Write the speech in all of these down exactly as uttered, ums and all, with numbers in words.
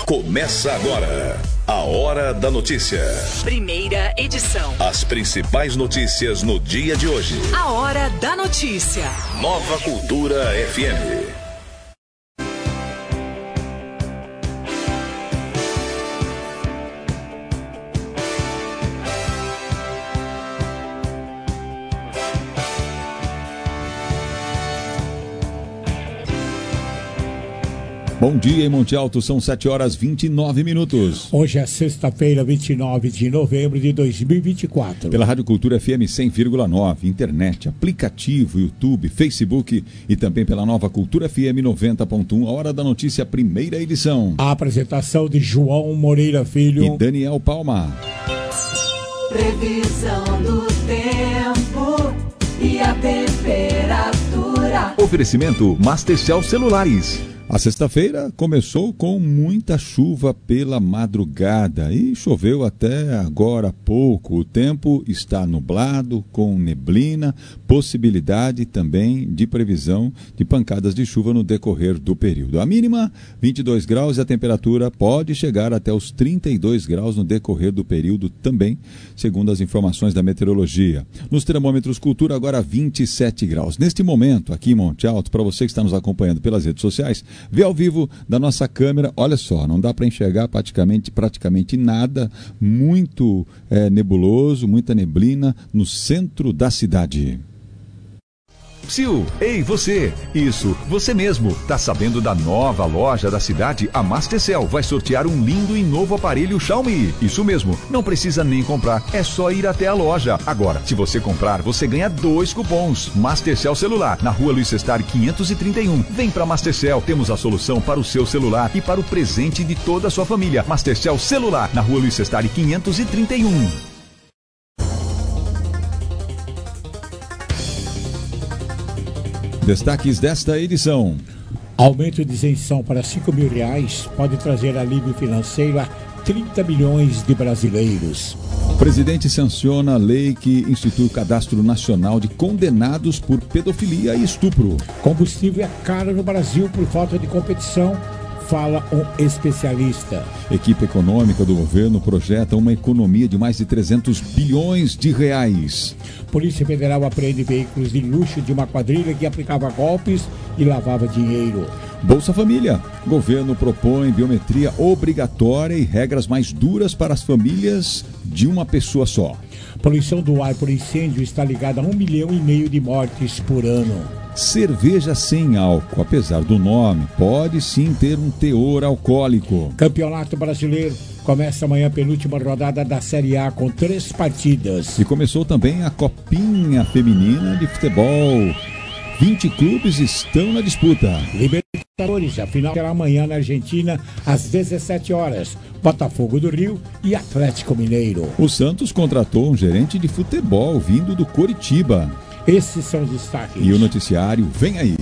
Começa agora a Hora da Notícia. Primeira edição. As principais notícias no dia de hoje. A Hora da Notícia. Nova Cultura F M. Bom dia em Monte Alto, são sete horas e vinte e nove minutos. Hoje é sexta-feira, vinte e nove de novembro de dois mil e vinte e quatro. Pela Rádio Cultura F M cem vírgula nove, internet, aplicativo, YouTube, Facebook e também pela Nova Cultura F M noventa ponto um, a Hora da Notícia, primeira edição. A apresentação de João Moreira Filho e Daniel Palma. Previsão do tempo e a temperatura. Oferecimento Mastercell Celulares. A sexta-feira começou com muita chuva pela madrugada e choveu até agora há pouco. O tempo está nublado, com neblina, possibilidade também de previsão de pancadas de chuva no decorrer do período. A mínima, vinte e dois graus, e a temperatura pode chegar até os trinta e dois graus no decorrer do período também, segundo as informações da meteorologia. Nos termômetros Cultura, agora vinte e sete graus. Neste momento, aqui em Monte Alto, para você que está nos acompanhando pelas redes sociais, vê ao vivo da nossa câmera, olha só, não dá para enxergar praticamente, praticamente nada, muito é, nebuloso, muita neblina no centro da cidade. Psiu, ei você, isso, você mesmo, tá sabendo da nova loja da cidade? A Mastercell vai sortear um lindo e novo aparelho Xiaomi. Isso mesmo, não precisa nem comprar, é só ir até a loja. Agora, se você comprar, você ganha dois cupons. Mastercell Celular, na rua Luiz Sestari quinhentos e trinta e um. Vem pra Mastercell, temos a solução para o seu celular e para o presente de toda a sua família. Mastercell Celular, na rua Luiz Sestari quinhentos e trinta e um. Destaques desta edição. Aumento de isenção para cinco mil reais pode trazer alívio financeiro a trinta milhões de brasileiros. O presidente sanciona a lei que institui o Cadastro Nacional de Condenados por Pedofilia e Estupro. Combustível é caro no Brasil por falta de competição, fala um especialista. Equipe econômica do governo projeta uma economia de mais de trezentos bilhões de reais. Polícia Federal apreende veículos de luxo de uma quadrilha que aplicava golpes e lavava dinheiro. Bolsa Família. Governo propõe biometria obrigatória e regras mais duras para as famílias de uma pessoa só. Poluição do ar por incêndio está ligada a um milhão e meio de mortes por ano. Cerveja sem álcool, apesar do nome, pode sim ter um teor alcoólico. Campeonato Brasileiro começa amanhã a penúltima rodada da Série A com três partidas. E começou também a Copinha Feminina de Futebol. vinte clubes estão na disputa. Libertadores, a final será amanhã na Argentina, às dezessete horas. Botafogo do Rio e Atlético Mineiro. O Santos contratou um gerente de futebol vindo do Coritiba. Esses são os destaques. E o noticiário vem aí.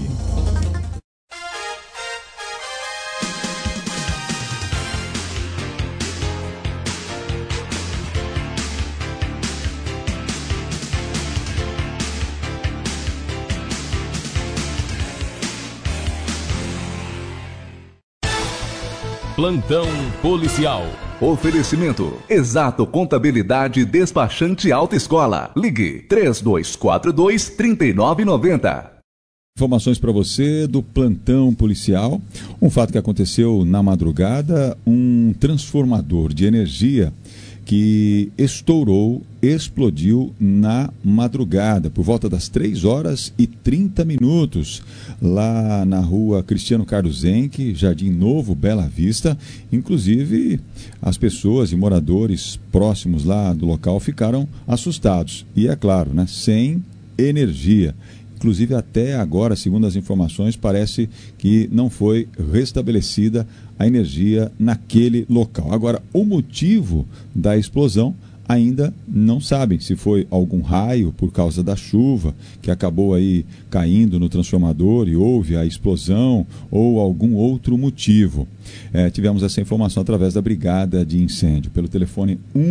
Plantão policial. Oferecimento Exato Contabilidade Despachante Autoescola. Ligue três dois quatro dois, três nove nove zero. Informações para você do plantão policial. Um fato que aconteceu na madrugada, um transformador de energia que estourou, explodiu na madrugada, por volta das três horas e trinta minutos, lá na rua Cristiano Carlos Henke, Jardim Novo, Bela Vista. Inclusive, as pessoas e moradores próximos lá do local ficaram assustados. E é claro, né, sem energia. Inclusive, até agora, segundo as informações, parece que não foi restabelecida a energia naquele local. Agora, o motivo da explosão ainda não sabem, se foi algum raio por causa da chuva que acabou aí caindo no transformador e houve a explosão ou algum outro motivo. É, tivemos essa informação através da Brigada de Incêndio, pelo telefone um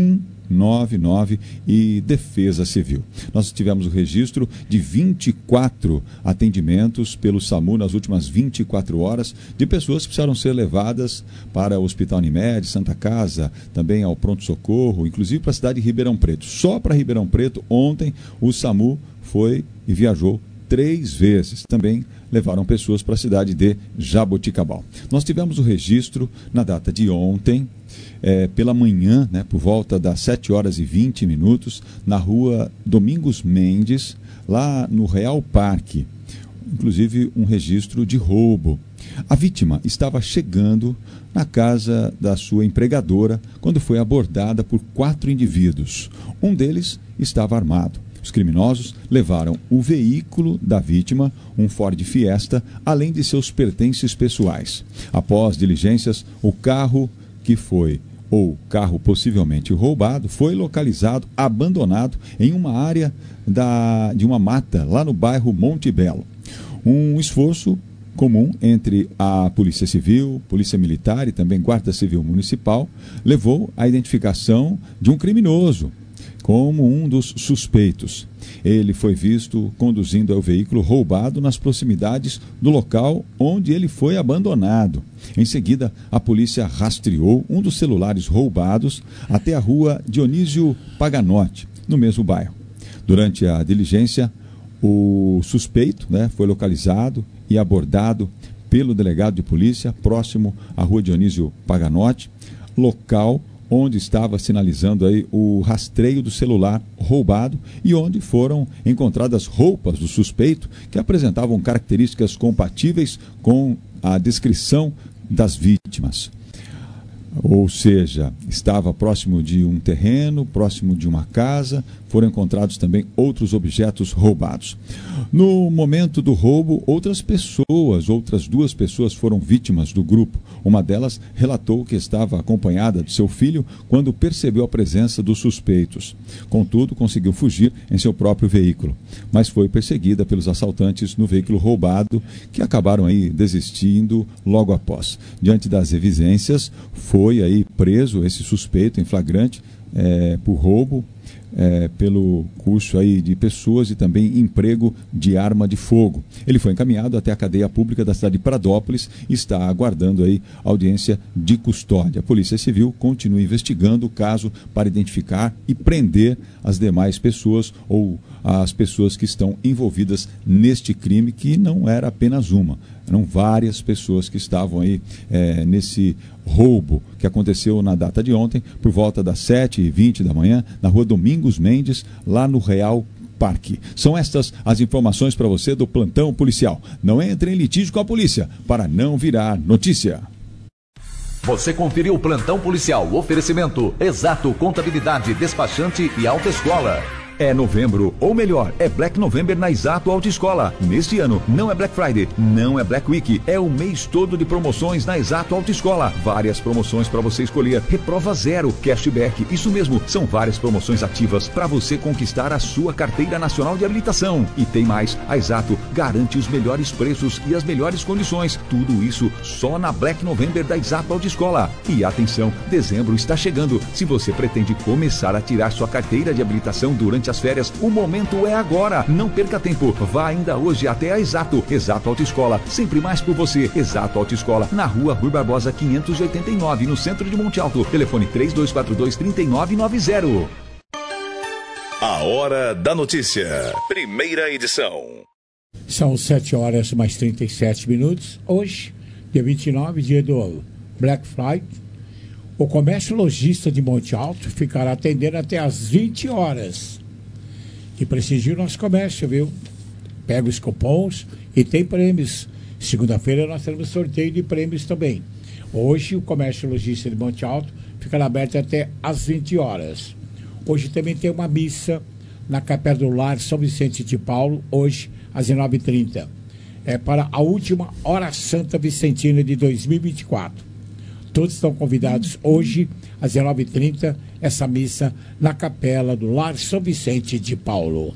noventa e nove e Defesa Civil. Nós tivemos o registro de vinte e quatro atendimentos pelo SAMU nas últimas vinte e quatro horas de pessoas que precisaram ser levadas para o Hospital Unimed, Santa Casa, também ao pronto-socorro, inclusive para a cidade de Ribeirão Preto. Só para Ribeirão Preto, ontem, o SAMU foi e viajou três vezes. Também levaram pessoas para a cidade de Jaboticabal. Nós tivemos o registro na data de ontem, é, pela manhã, né, por volta das sete horas e vinte minutos, na rua Domingos Mendes, lá no Real Parque. Inclusive um registro de roubo. A vítima estava chegando na casa da sua empregadora quando foi abordada por quatro indivíduos. Um deles estava armado. Os criminosos levaram o veículo da vítima, um Ford Fiesta, além de seus pertences pessoais. Após diligências, o carro que foi, ou carro possivelmente roubado, foi localizado, abandonado em uma área da, de uma mata, lá no bairro Monte Belo. Um esforço comum entre a Polícia Civil, Polícia Militar e também Guarda Civil Municipal levou à identificação de um criminoso como um dos suspeitos. Ele foi visto conduzindo o veículo roubado nas proximidades do local onde ele foi abandonado. Em seguida, a polícia rastreou um dos celulares roubados até a rua Dionísio Paganotti, no mesmo bairro. Durante a diligência, o suspeito, né, foi localizado e abordado pelo delegado de polícia próximo à rua Dionísio Paganotti, local onde estava sinalizando aí o rastreio do celular roubado e onde foram encontradas roupas do suspeito que apresentavam características compatíveis com a descrição das vítimas. Ou seja, estava próximo de um terreno, próximo de uma casa, foram encontrados também outros objetos roubados. No momento do roubo, outras pessoas, outras duas pessoas foram vítimas do grupo. Uma delas relatou que estava acompanhada de seu filho quando percebeu a presença dos suspeitos. Contudo, conseguiu fugir em seu próprio veículo, mas foi perseguida pelos assaltantes no veículo roubado, que acabaram aí desistindo logo após. Diante das evidências, foi aí preso esse suspeito em flagrante é, por roubo, É, pelo curso aí de pessoas e também emprego de arma de fogo. Ele foi encaminhado até a cadeia pública da cidade de Pradópolis e está aguardando aí audiência de custódia. A Polícia Civil continua investigando o caso para identificar e prender as demais pessoas ou as pessoas que estão envolvidas neste crime, que não era apenas uma. Eram várias pessoas que estavam aí é, nesse roubo que aconteceu na data de ontem, por volta das sete e vinte da manhã, na rua Domingos Mendes, lá no Real Parque. São estas as informações para você do plantão policial. Não entre em litígio com a polícia, para não virar notícia. Você conferiu o plantão policial, oferecimento Exato Contabilidade, Despachante e Autoescola. É novembro, ou melhor, é Black November na Exato Autoescola. Neste ano, não é Black Friday, não é Black Week, é o mês todo de promoções na Exato Autoescola. Várias promoções para você escolher. Reprova zero, cashback, isso mesmo, são várias promoções ativas para você conquistar a sua carteira nacional de habilitação. E tem mais, a Exato garante os melhores preços e as melhores condições. Tudo isso só na Black November da Exato Autoescola. E atenção, dezembro está chegando. Se você pretende começar a tirar sua carteira de habilitação durante as férias, o momento é agora. Não perca tempo, vá ainda hoje até a Exato. Exato Autoescola, sempre mais por você. Exato Autoescola, na rua Rui Barbosa quinhentos e oitenta e nove, no centro de Monte Alto. Telefone três dois quatro dois, três nove nove zero. A Hora da Notícia, primeira edição. São sete horas mais trinta e sete minutos. Hoje, dia vinte e nove, dia do Black Friday. O comércio lojista de Monte Alto ficará atendendo até às vinte horas. E prestigie o nosso comércio, viu? Pega os cupons e tem prêmios. Segunda-feira nós teremos sorteio de prêmios também. Hoje o comércio lojista de Monte Alto ficará aberto até às vinte horas. Hoje também tem uma missa na Capela do Lar São Vicente de Paulo, hoje às dezenove e trinta. É para a última Hora Santa Vicentina de dois mil e vinte e quatro. Todos estão convidados hoje, às dezenove e trinta, essa missa na Capela do Lar São Vicente de Paulo.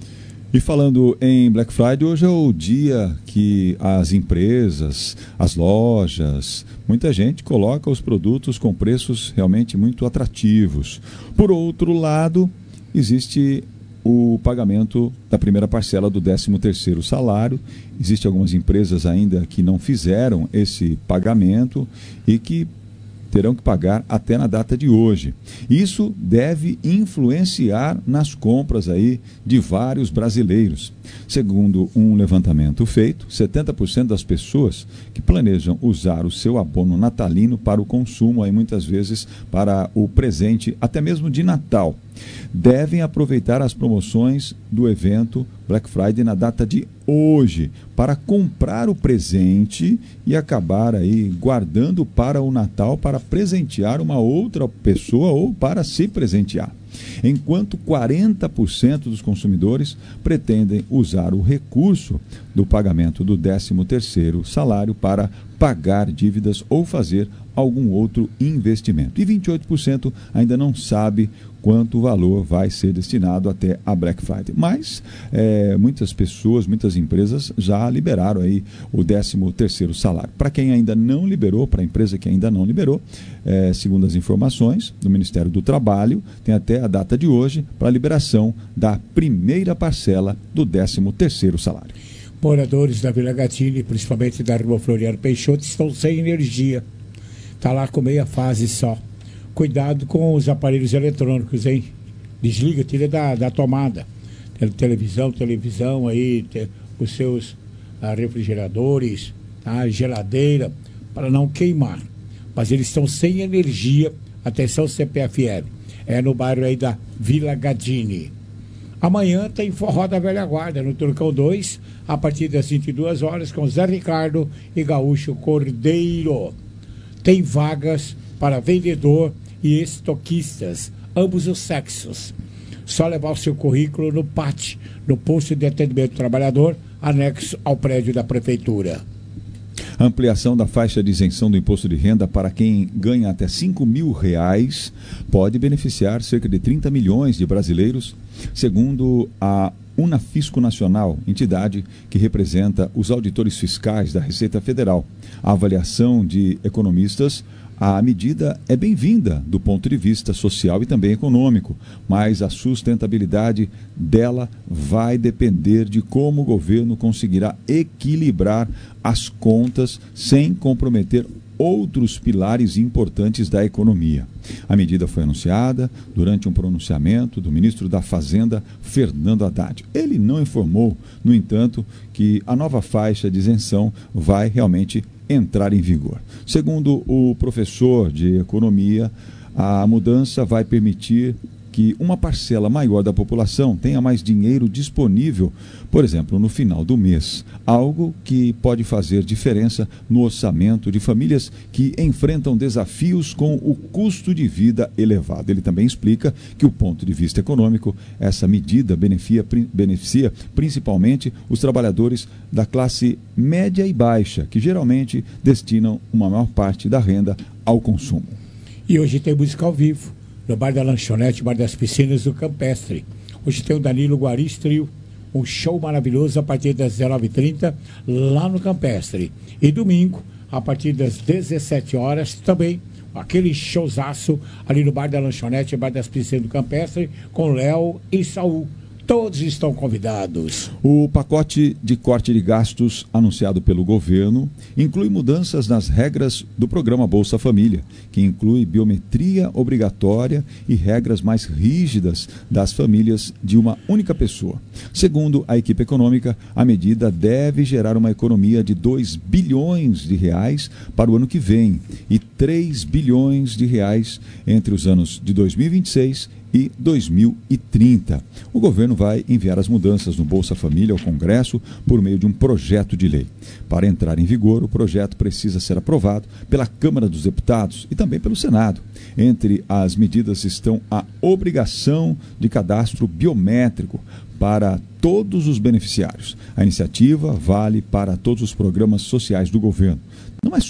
E falando em Black Friday, hoje é o dia que as empresas, as lojas, muita gente coloca os produtos com preços realmente muito atrativos. Por outro lado, existe o pagamento da primeira parcela do décimo terceiro salário. Existem algumas empresas ainda que não fizeram esse pagamento e que terão que pagar até na data de hoje. Isso deve influenciar nas compras aí de vários brasileiros. Segundo um levantamento feito, setenta por cento das pessoas que planejam usar o seu abono natalino para o consumo, aí muitas vezes para o presente, até mesmo de Natal, devem aproveitar as promoções do evento Black Friday na data de hoje para comprar o presente e acabar aí guardando para o Natal para presentear uma outra pessoa ou para se presentear. Enquanto quarenta por cento dos consumidores pretendem usar o recurso do pagamento do décimo terceiro salário para pagar dívidas ou fazer algum outro investimento. E vinte e oito por cento ainda não sabe quanto valor vai ser destinado até a Black Friday. Mas é, muitas pessoas, muitas empresas já liberaram aí o décimo terceiro salário. Para quem ainda não liberou, para a empresa que ainda não liberou, é, segundo as informações do Ministério do Trabalho, tem até a data de hoje para a liberação da primeira parcela do décimo terceiro salário. Moradores da Vila Gatini, principalmente da Rua Floriano Peixoto, estão sem energia. Está lá com meia fase só. Cuidado com os aparelhos eletrônicos, hein? Desliga, tira da, da tomada. Televisão, televisão aí, te, os seus ah, refrigeradores, a geladeira, para não queimar. Mas eles estão sem energia. Atenção, C P F L. É no bairro aí da Vila Gatini. Amanhã tem Forró da Velha Guarda, no Turcão dois, a partir das vinte e duas horas, com Zé Ricardo e Gaúcho Cordeiro. Tem vagas para vendedor e estoquistas, ambos os sexos. Só levar o seu currículo no P A T, no Posto de Atendimento do Trabalhador, anexo ao prédio da Prefeitura. Ampliação da faixa de isenção do imposto de renda para quem ganha até cinco mil reais pode beneficiar cerca de trinta milhões de brasileiros, segundo a Unafisco Nacional, entidade que representa os auditores fiscais da Receita Federal. A avaliação de economistas, a medida é bem-vinda do ponto de vista social e também econômico, mas a sustentabilidade dela vai depender de como o governo conseguirá equilibrar as contas sem comprometer outros pilares importantes da economia. A medida foi anunciada durante um pronunciamento do ministro da Fazenda, Fernando Haddad. Ele não informou, no entanto, que a nova faixa de isenção vai realmente entrar em vigor. Segundo o professor de economia, a mudança vai permitir que uma parcela maior da população tenha mais dinheiro disponível, por exemplo, no final do mês, algo que pode fazer diferença no orçamento de famílias que enfrentam desafios com o custo de vida elevado. Ele também explica que, do ponto de vista econômico, essa medida beneficia, beneficia principalmente os trabalhadores da classe média e baixa, que geralmente destinam uma maior parte da renda ao consumo. E hoje tem música ao vivo no Bar da Lanchonete, Bar das Piscinas do Campestre. Hoje tem o Danilo Guaris Trio, um show maravilhoso a partir das dezenove e trinta lá no Campestre. E domingo, a partir das dezessete horas, também aquele showzaço ali no Bar da Lanchonete, Bar das Piscinas do Campestre, com Léo e Saul. Todos estão convidados. O pacote de corte de gastos anunciado pelo governo inclui mudanças nas regras do programa Bolsa Família, que inclui biometria obrigatória e regras mais rígidas das famílias de uma única pessoa. Segundo a equipe econômica, a medida deve gerar uma economia de dois bilhões de reais para o ano que vem e três bilhões de reais entre os anos de dois mil e vinte e seis e dois mil e trinta. O governo vai enviar as mudanças no Bolsa Família ao Congresso por meio de um projeto de lei. Para entrar em vigor, o projeto precisa ser aprovado pela Câmara dos Deputados e também pelo Senado. Entre as medidas estão a obrigação de cadastro biométrico para todos os beneficiários. A iniciativa vale para todos os programas sociais do governo. Não é só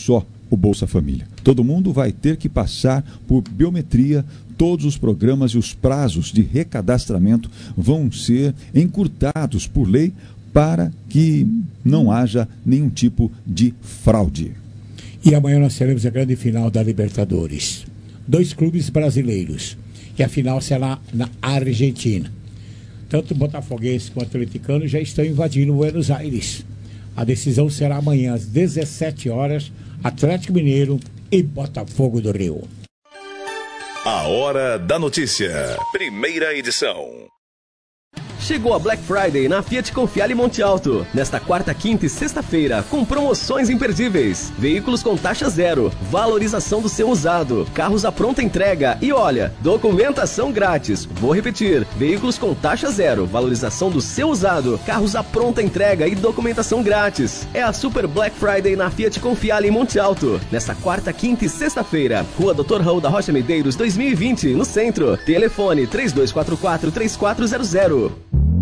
o Bolsa Família. Todo mundo vai ter que passar por biometria. Todos os programas e os prazos de recadastramento vão ser encurtados por lei para que não haja nenhum tipo de fraude. E amanhã nós teremos a grande final da Libertadores. Dois clubes brasileiros. E a final será na Argentina. Tanto o Botafoguense quanto o Atleticano já estão invadindo Buenos Aires. A decisão será amanhã às dezessete horas, Atlético Mineiro e Botafogo do Rio. A Hora da Notícia. Primeira edição. Chegou a Black Friday na Fiat Confiale Monte Alto. Nesta quarta, quinta e sexta-feira, com promoções imperdíveis. Veículos com taxa zero, valorização do seu usado, carros à pronta entrega e olha, documentação grátis. Vou repetir, veículos com taxa zero, valorização do seu usado, carros à pronta entrega e documentação grátis. É a Super Black Friday na Fiat Confiale Monte Alto. Nesta quarta, quinta e sexta-feira, Rua doutor Raul da Rocha Medeiros, dois mil e vinte, no centro. Telefone três dois quatro quatro, três quatro zero zero.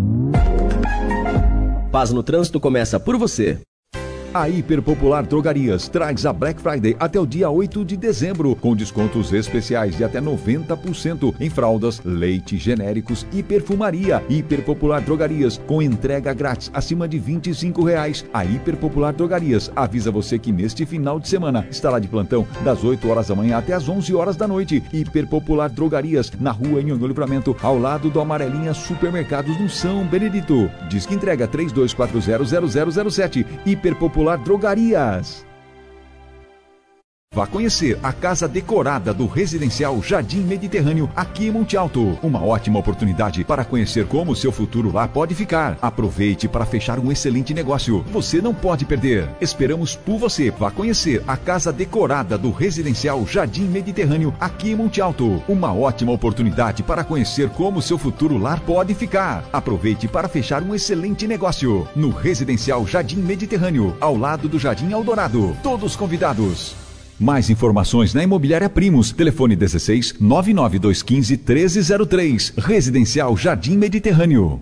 Paz no Trânsito começa por você. A Hiperpopular Drogarias traz a Black Friday até o dia oito de dezembro, com descontos especiais de até noventa por cento em fraldas, leite, genéricos e perfumaria. Hiperpopular Drogarias, com entrega grátis acima de vinte e cinco reais. A Hiperpopular Drogarias avisa você que neste final de semana estará de plantão das oito horas da manhã até as onze horas da noite. Hiperpopular Drogarias, na rua Nhonhô Livramento, ao lado do Amarelinha Supermercados no São Benedito. Diz que entrega três dois quatro zero zero zero zero sete. Hiperpopular Drogarias. Vá conhecer a casa decorada do residencial Jardim Mediterrâneo aqui em Monte Alto. Uma ótima oportunidade para conhecer como o seu futuro lá pode ficar. Aproveite para fechar um excelente negócio. Você não pode perder. Esperamos por você. Vá conhecer a casa decorada do residencial Jardim Mediterrâneo aqui em Monte Alto. Uma ótima oportunidade para conhecer como o seu futuro lá pode ficar. Aproveite para fechar um excelente negócio. No residencial Jardim Mediterrâneo, ao lado do Jardim Eldorado. Todos convidados. Mais informações na Imobiliária Primos. Telefone dezesseis, nove nove dois um cinco, treze zero três. Residencial Jardim Mediterrâneo.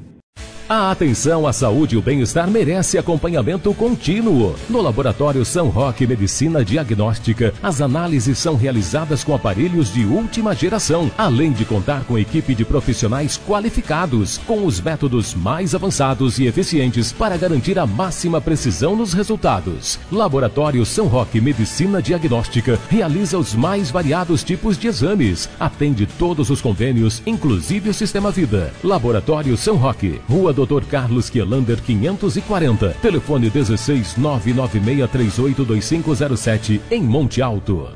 A atenção à saúde e o bem-estar merece acompanhamento contínuo. No Laboratório São Roque Medicina Diagnóstica, as análises são realizadas com aparelhos de última geração, além de contar com equipe de profissionais qualificados, com os métodos mais avançados e eficientes para garantir a máxima precisão nos resultados. Laboratório São Roque Medicina Diagnóstica realiza os mais variados tipos de exames, atende todos os convênios, inclusive o Sistema Vida. Laboratório São Roque, Rua doutor Carlos Quielander quinhentos e quarenta, telefone dezesseis, nove nove seis três oito dois cinco zero sete, em Monte Alto.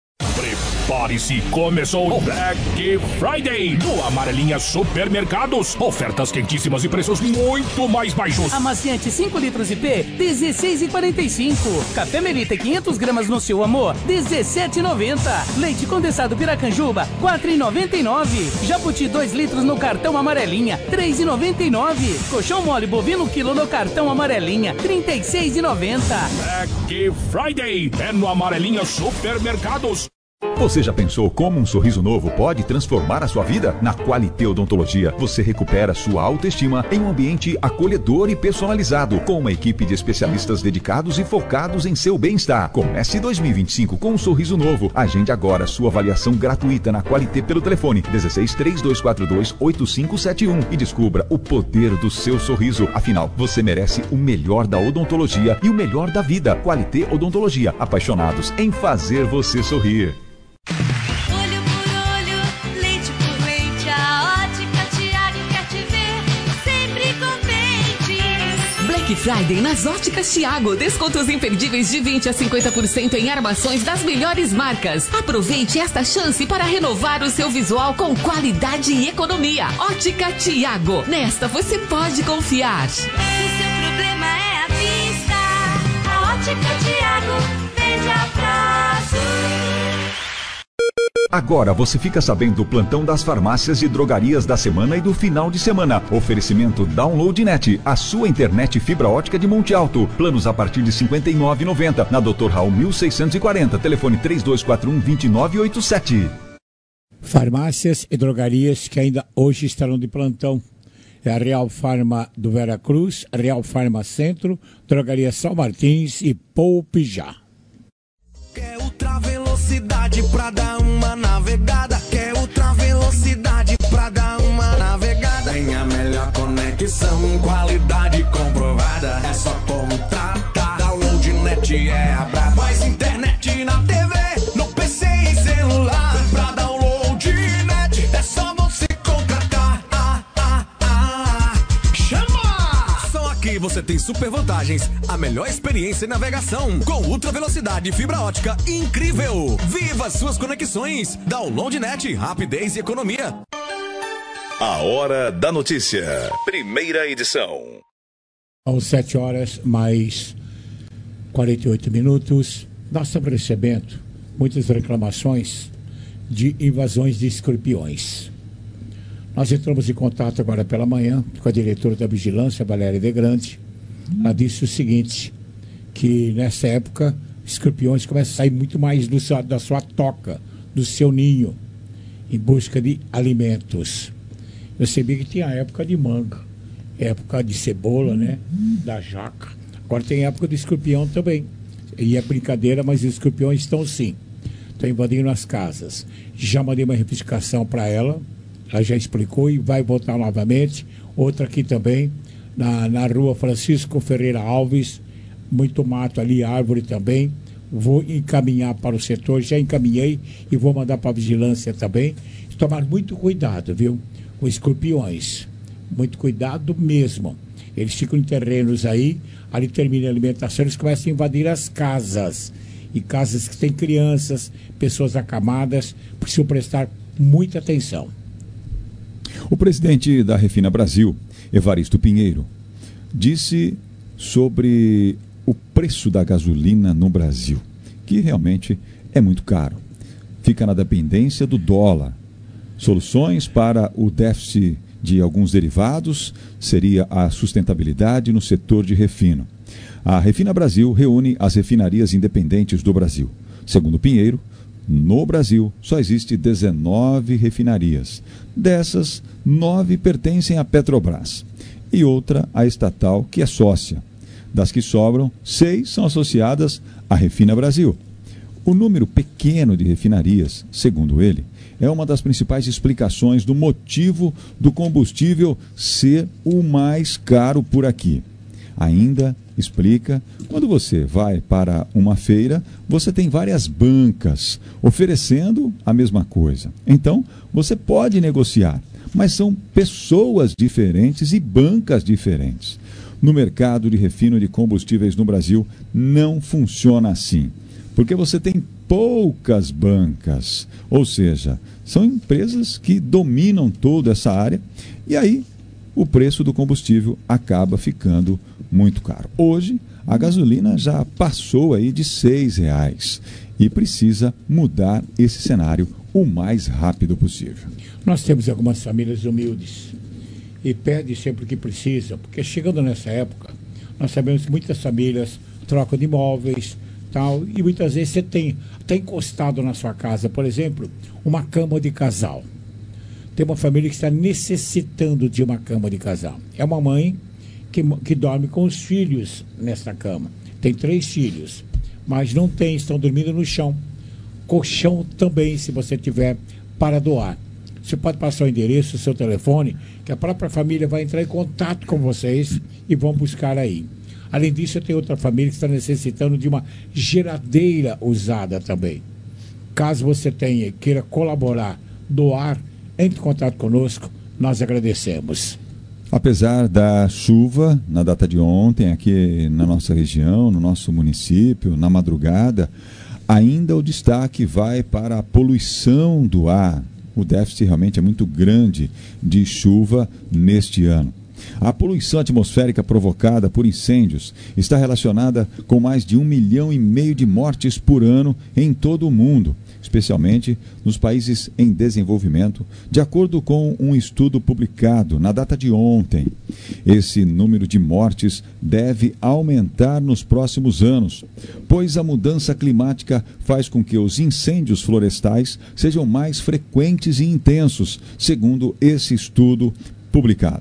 Prepare-se, começou o Black Friday no Amarelinha Supermercados. Ofertas quentíssimas e preços muito mais baixos. Amaciante cinco litros I P, dezesseis e quarenta e cinco. Café Melita quinhentos gramas no seu amor, dezessete e noventa. Leite condensado Piracanjuba, quatro e noventa e nove. Jabuti dois litros no cartão Amarelinha, três e noventa e nove. Colchão mole bovino quilo no cartão Amarelinha, trinta e seis e noventa. Black Friday é no Amarelinha Supermercados. Você já pensou como um sorriso novo pode transformar a sua vida? Na Qualité Odontologia, você recupera sua autoestima em um ambiente acolhedor e personalizado, com uma equipe de especialistas dedicados e focados em seu bem-estar. Comece dois mil e vinte e cinco com um sorriso novo. Agende agora sua avaliação gratuita na Qualité pelo telefone dezesseis, três dois quatro dois, oito cinco sete um e descubra o poder do seu sorriso. Afinal, você merece o melhor da odontologia e o melhor da vida. Qualité Odontologia, apaixonados em fazer você sorrir. Olho por olho, leite por leite, a Ótica Thiago quer te ver sempre contente. Black Friday nas Óticas Thiago, descontos imperdíveis de vinte a cinquenta por cento em armações das melhores marcas. Aproveite esta chance para renovar o seu visual com qualidade e economia. Ótica Thiago, nesta você pode confiar. Se o seu problema é a vista, a Ótica Thiago vende a prazo. Agora você fica sabendo do plantão das farmácias e drogarias da semana e do final de semana. Oferecimento Download Net, a sua internet fibra ótica de Monte Alto. Planos a partir de cinquenta e nove reais e noventa centavos. Na doutor Raul mil seiscentos e quarenta. Telefone três dois quatro um, dois nove oito sete. Farmácias e drogarias que ainda hoje estarão de plantão. É a Real Farma do Vera Cruz, Real Farma Centro, Drogaria São Martins e Poupijá. Quer ultra velocidade pra dar uma navegada? Quer ultra velocidade pra dar uma navegada? Tem a melhor conexão, qualidade comprovada. É só contratar. Download net é a braba. Mais internet na T V, no P C e celular. Pra download net é só você contratar. Ah, ah, ah. Chama! Só aqui você tem super vantagens, a melhor experiência em navegação, com ultra velocidade e fibra ótica incrível. Viva suas conexões. Download net, rapidez e economia. A Hora da Notícia. Primeira edição. São sete horas mais quarenta e oito minutos. Nós estamos recebendo muitas reclamações de invasões de escorpiões. Nós entramos em contato agora pela manhã com a diretora da Vigilância, Valéria De Grande. Ela disse o seguinte, que nessa época escorpiões começam a sair muito mais do seu, da sua toca, do seu ninho, em busca de alimentos. Eu sabia que tinha a época de manga, época de cebola, né? Da jaca. Agora tem época de escorpião também. E é brincadeira, mas os escorpiões estão sim. Estão invadindo as casas. Já mandei uma retificação para ela. Ela já explicou e vai voltar novamente. Outra aqui também, na, na rua Francisco Ferreira Alves. Muito mato ali, árvore também. Vou encaminhar para o setor, já encaminhei e vou mandar para a vigilância também. Tomar muito cuidado, viu? Com escorpiões. Muito cuidado mesmo. Eles ficam em terrenos aí, ali termina a alimentação, eles começam a invadir as casas. E casas que têm crianças, pessoas acamadas, precisam prestar muita atenção. O presidente da Refina Brasil, Evaristo Pinheiro, disse sobre o preço da gasolina no Brasil, que realmente é muito caro. Fica na dependência do dólar. Soluções para o déficit de alguns derivados seria a sustentabilidade no setor de refino. A Refina Brasil reúne as refinarias independentes do Brasil. Segundo Pinheiro, no Brasil só existe dezenove refinarias. Dessas, nove pertencem à Petrobras e outra à estatal, que é sócia. Das que sobram, seis são associadas à Refina Brasil. O número pequeno de refinarias, segundo ele, é uma das principais explicações do motivo do combustível ser o mais caro por aqui. Ainda explica, quando você vai para uma feira, você tem várias bancas oferecendo a mesma coisa. Então, você pode negociar, mas são pessoas diferentes e bancas diferentes. No mercado de refino de combustíveis no Brasil, não funciona assim, porque você tem poucas bancas, ou seja, são empresas que dominam toda essa área e aí o preço do combustível acaba ficando muito caro. Hoje, a gasolina já passou aí de seis reais e precisa mudar esse cenário o mais rápido possível. Nós temos algumas famílias humildes e pedem sempre o que precisam, porque chegando nessa época, nós sabemos que muitas famílias trocam de imóveis, tal, e muitas vezes você tem até encostado na sua casa, por exemplo, uma cama de casal. Tem uma família que está necessitando de uma cama de casal. É uma mãe que, que dorme com os filhos nessa cama. Tem três filhos, mas não tem, estão dormindo no chão. Colchão também, se você tiver, para doar. Você pode passar o endereço, o seu telefone, que a própria família vai entrar em contato com vocês e vão buscar aí. Além disso, tem outra família que está necessitando de uma geladeira usada também. Caso você tenha, queira colaborar, doar, entre em contato conosco, nós agradecemos. Apesar da chuva na data de ontem, aqui na nossa região, no nosso município, na madrugada, ainda o destaque vai para a poluição do ar. O déficit realmente é muito grande de chuva neste ano. A poluição atmosférica provocada por incêndios está relacionada com mais de um milhão e meio de mortes por ano em todo o mundo, especialmente nos países em desenvolvimento, de acordo com um estudo publicado na data de ontem. Esse número de mortes deve aumentar nos próximos anos, pois a mudança climática faz com que os incêndios florestais sejam mais frequentes e intensos, segundo esse estudo publicado.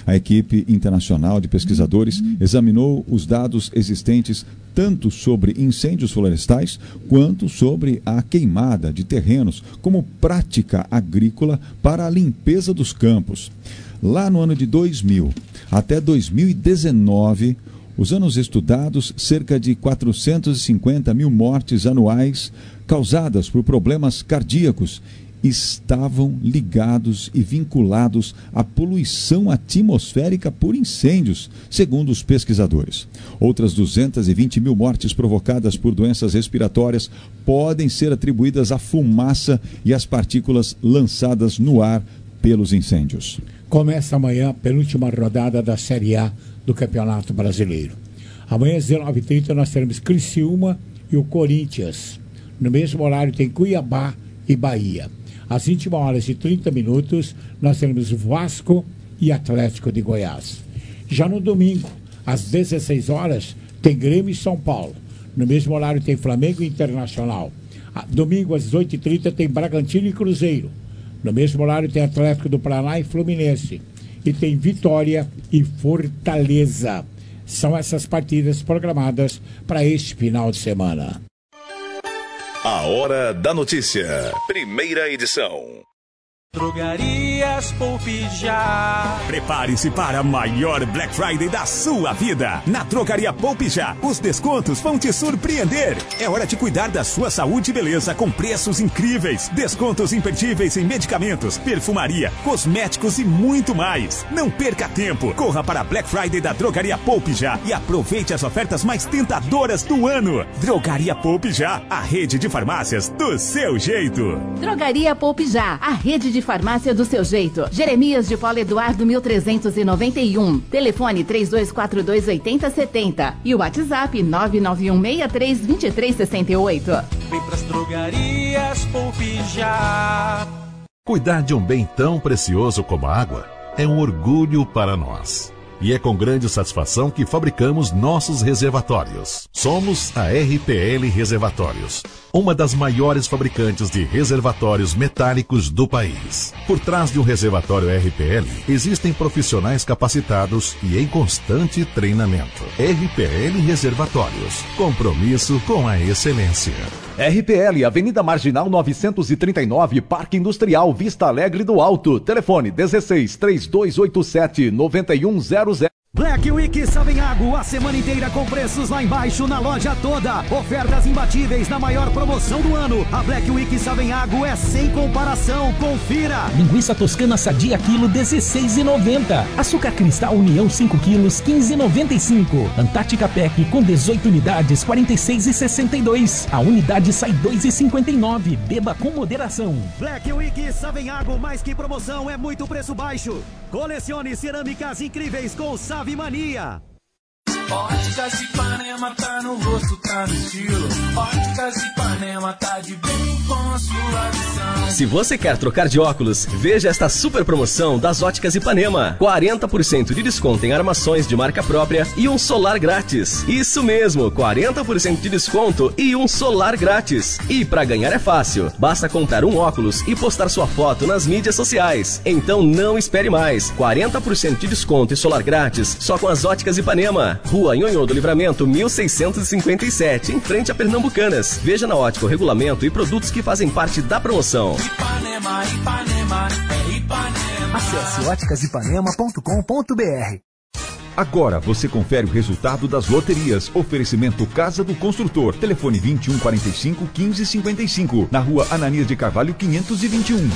A equipe internacional de pesquisadores examinou os dados existentes tanto sobre incêndios florestais quanto sobre a queimada de terrenos como prática agrícola para a limpeza dos campos. Lá no ano de dois mil até dois mil e dezenove, os anos estudados, cerca de quatrocentos e cinquenta mil mortes anuais causadas por problemas cardíacos estavam ligados e vinculados à poluição atmosférica por incêndios, segundo os pesquisadores. Outras duzentas e vinte mil mortes provocadas por doenças respiratórias podem ser atribuídas à fumaça e às partículas lançadas no ar pelos incêndios. Começa amanhã a penúltima rodada da Série A do Campeonato Brasileiro. Amanhã às dezenove e trinta nós teremos Criciúma e o Corinthians. No mesmo horário tem Cuiabá e Bahia. Às vinte e uma horas e trinta minutos, nós teremos Vasco e Atlético de Goiás. Já no domingo, às dezesseis horas, tem Grêmio e São Paulo. No mesmo horário tem Flamengo e Internacional. Domingo, às dezoito e trinta, tem Bragantino e Cruzeiro. No mesmo horário tem Atlético do Paraná e Fluminense. E tem Vitória e Fortaleza. São essas partidas programadas para este final de semana. A Hora da Notícia. Primeira edição. Drogarias Poupe Já. Prepare-se para a maior Black Friday da sua vida. Na Drogaria Poupe Já, os descontos vão te surpreender. É hora de cuidar da sua saúde e beleza com preços incríveis. Descontos imperdíveis em medicamentos, perfumaria, cosméticos e muito mais. Não perca tempo. Corra para a Black Friday da Drogaria Poupe Já e aproveite as ofertas mais tentadoras do ano. Drogaria Poupe Já, a rede de farmácias do seu jeito. Drogaria Poupe Já, a rede de farmácia do seu jeito. Jeremias de Paulo Eduardo mil trezentos e noventa e um. Telefone três dois quatro dois oito zero sete zero e o WhatsApp nove nove um seis três dois três seis oito. Vem pras drogarias Poupe Já. Cuidar de um bem tão precioso como a água é um orgulho para nós. E é com grande satisfação que fabricamos nossos reservatórios. Somos a R P L Reservatórios, uma das maiores fabricantes de reservatórios metálicos do país. Por trás de um reservatório R P L, existem profissionais capacitados e em constante treinamento. R P L Reservatórios, compromisso com a excelência. R P L, Avenida Marginal novecentos e trinta e nove, Parque Industrial, Vista Alegre do Alto. Telefone dezesseis, três dois oito sete, nove um zero zero. Black Week Savenhago, a semana inteira com preços lá embaixo na loja toda. Ofertas imbatíveis na maior promoção do ano. A Black Week Savenhago é sem comparação, confira. Linguiça toscana sadia quilo dezesseis reais e noventa centavos. Açúcar cristal União cinco quilos quinze reais e noventa e cinco centavos. Antártica Pack com dezoito unidades quarenta e seis reais e sessenta e dois centavos. A unidade sai dois reais e cinquenta e nove centavos. Beba com moderação. Black Week Savenhago, mais que promoção, é muito preço baixo. Colecione cerâmicas incríveis com Save Mania. Óticas Ipanema tá no rosto, tá no estilo. Óticas Ipanema tá de bem com a sua visão. Se você quer trocar de óculos, veja esta super promoção das Óticas Ipanema. quarenta por cento de desconto em armações de marca própria e um solar grátis. Isso mesmo, quarenta por cento de desconto e um solar grátis. E para ganhar é fácil, basta comprar um óculos e postar sua foto nas mídias sociais. Então não espere mais, quarenta por cento de desconto e solar grátis só com as Óticas Ipanema. Rua Nhonhô do Livramento, mil seiscentos e cinquenta e sete, em frente a Pernambucanas. Veja na Ótica o regulamento e produtos que fazem parte da promoção. Ipanema, Ipanema, é Ipanema. Acesse óticas ipanema ponto com ponto b r. Agora você confere o resultado das loterias. Oferecimento Casa do Construtor. Telefone vinte e um quarenta e cinco, quinze cinquenta e cinco. Na rua Ananias de Carvalho, quinhentos e vinte e um.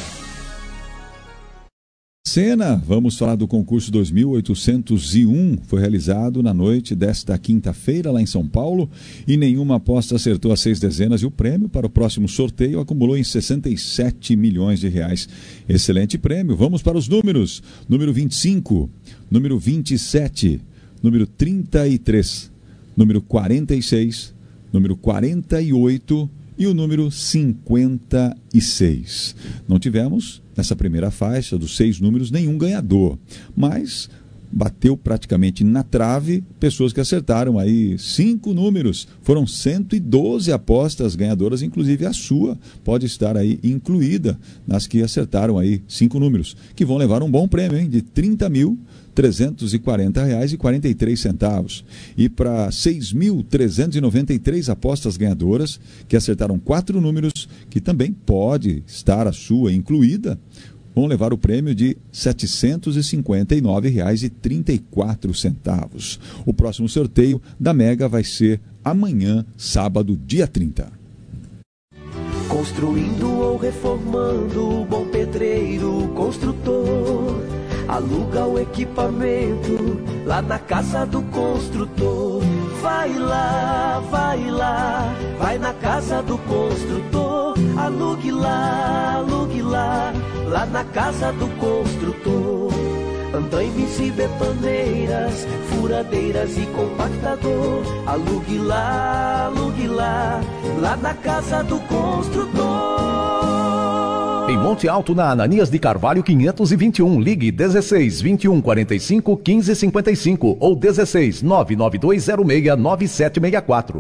Cena, vamos falar do concurso dois mil oitocentos e um, foi realizado na noite desta quinta-feira lá em São Paulo e nenhuma aposta acertou as seis dezenas e o prêmio para o próximo sorteio acumulou em sessenta e sete milhões de reais. Excelente prêmio, vamos para os números. Número vinte e cinco, número vinte e sete, número trinta e três, número quarenta e seis, número quarenta e oito e o número cinquenta e seis. Não tivemos, nessa primeira faixa dos seis números, nenhum ganhador, mas bateu praticamente na trave, pessoas que acertaram aí cinco números. Foram cento e doze apostas ganhadoras, inclusive a sua pode estar aí incluída nas que acertaram aí cinco números, que vão levar um bom prêmio, hein, de trinta mil trezentos e quarenta reais e quarenta e três centavos. E para seis mil trezentos e noventa e três apostas ganhadoras, que acertaram quatro números, que também pode estar a sua incluída, vão levar o prêmio de setecentos e cinquenta e nove reais e trinta e quatro centavos. O próximo sorteio da Mega vai ser amanhã, sábado, dia trinta. Construindo ou reformando, bom pedreiro, construtor, aluga o equipamento lá na casa do construtor. Vai lá, vai lá, vai na casa do construtor. Alugue lá, alugue lá, lá na casa do construtor. Andaimes e betoneiras, furadeiras e compactador. Alugue lá, alugue lá, lá na casa do construtor. Em Monte Alto, na Ananias de Carvalho quinhentos e vinte e um, ligue dezesseis, vinte e um, quarenta e cinco, quinze, cinquenta e cinco ou dezesseis, nove nove dois zero seis, nove sete seis quatro.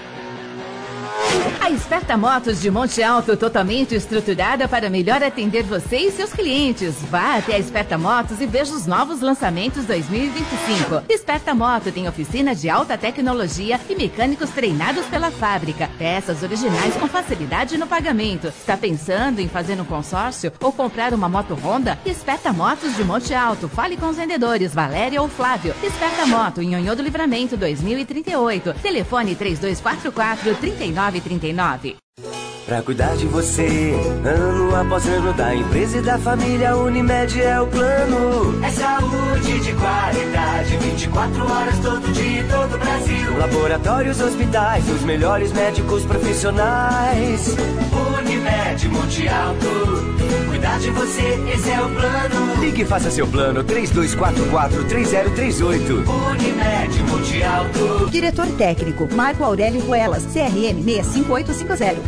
A Esperta Motos de Monte Alto, totalmente estruturada para melhor atender você e seus clientes. Vá até a Esperta Motos e veja os novos lançamentos dois mil e vinte e cinco. Esperta Moto tem oficina de alta tecnologia e mecânicos treinados pela fábrica. Peças originais com facilidade no pagamento. Está pensando em fazer um consórcio ou comprar uma moto Honda? Esperta Motos de Monte Alto. Fale com os vendedores Valéria ou Flávio. Esperta Moto em Nhonhô do Livramento dois mil e trinta e oito. Telefone três dois quatro quatro, três nove três nove. Pra cuidar de você, ano após ano, da empresa e da família, Unimed é o plano. É saúde de qualidade, vinte e quatro horas, todo dia, todo o Brasil. Laboratórios, hospitais, os melhores médicos profissionais. Unimed Monte Alto, cuidar de você, esse é o plano. Ligue e faça seu plano, três dois quatro quatro, três zero três oito. Unimed Monte Alto. Diretor técnico, Marco Aurélio Ruelas, C R M seis cinco oito cinco zero.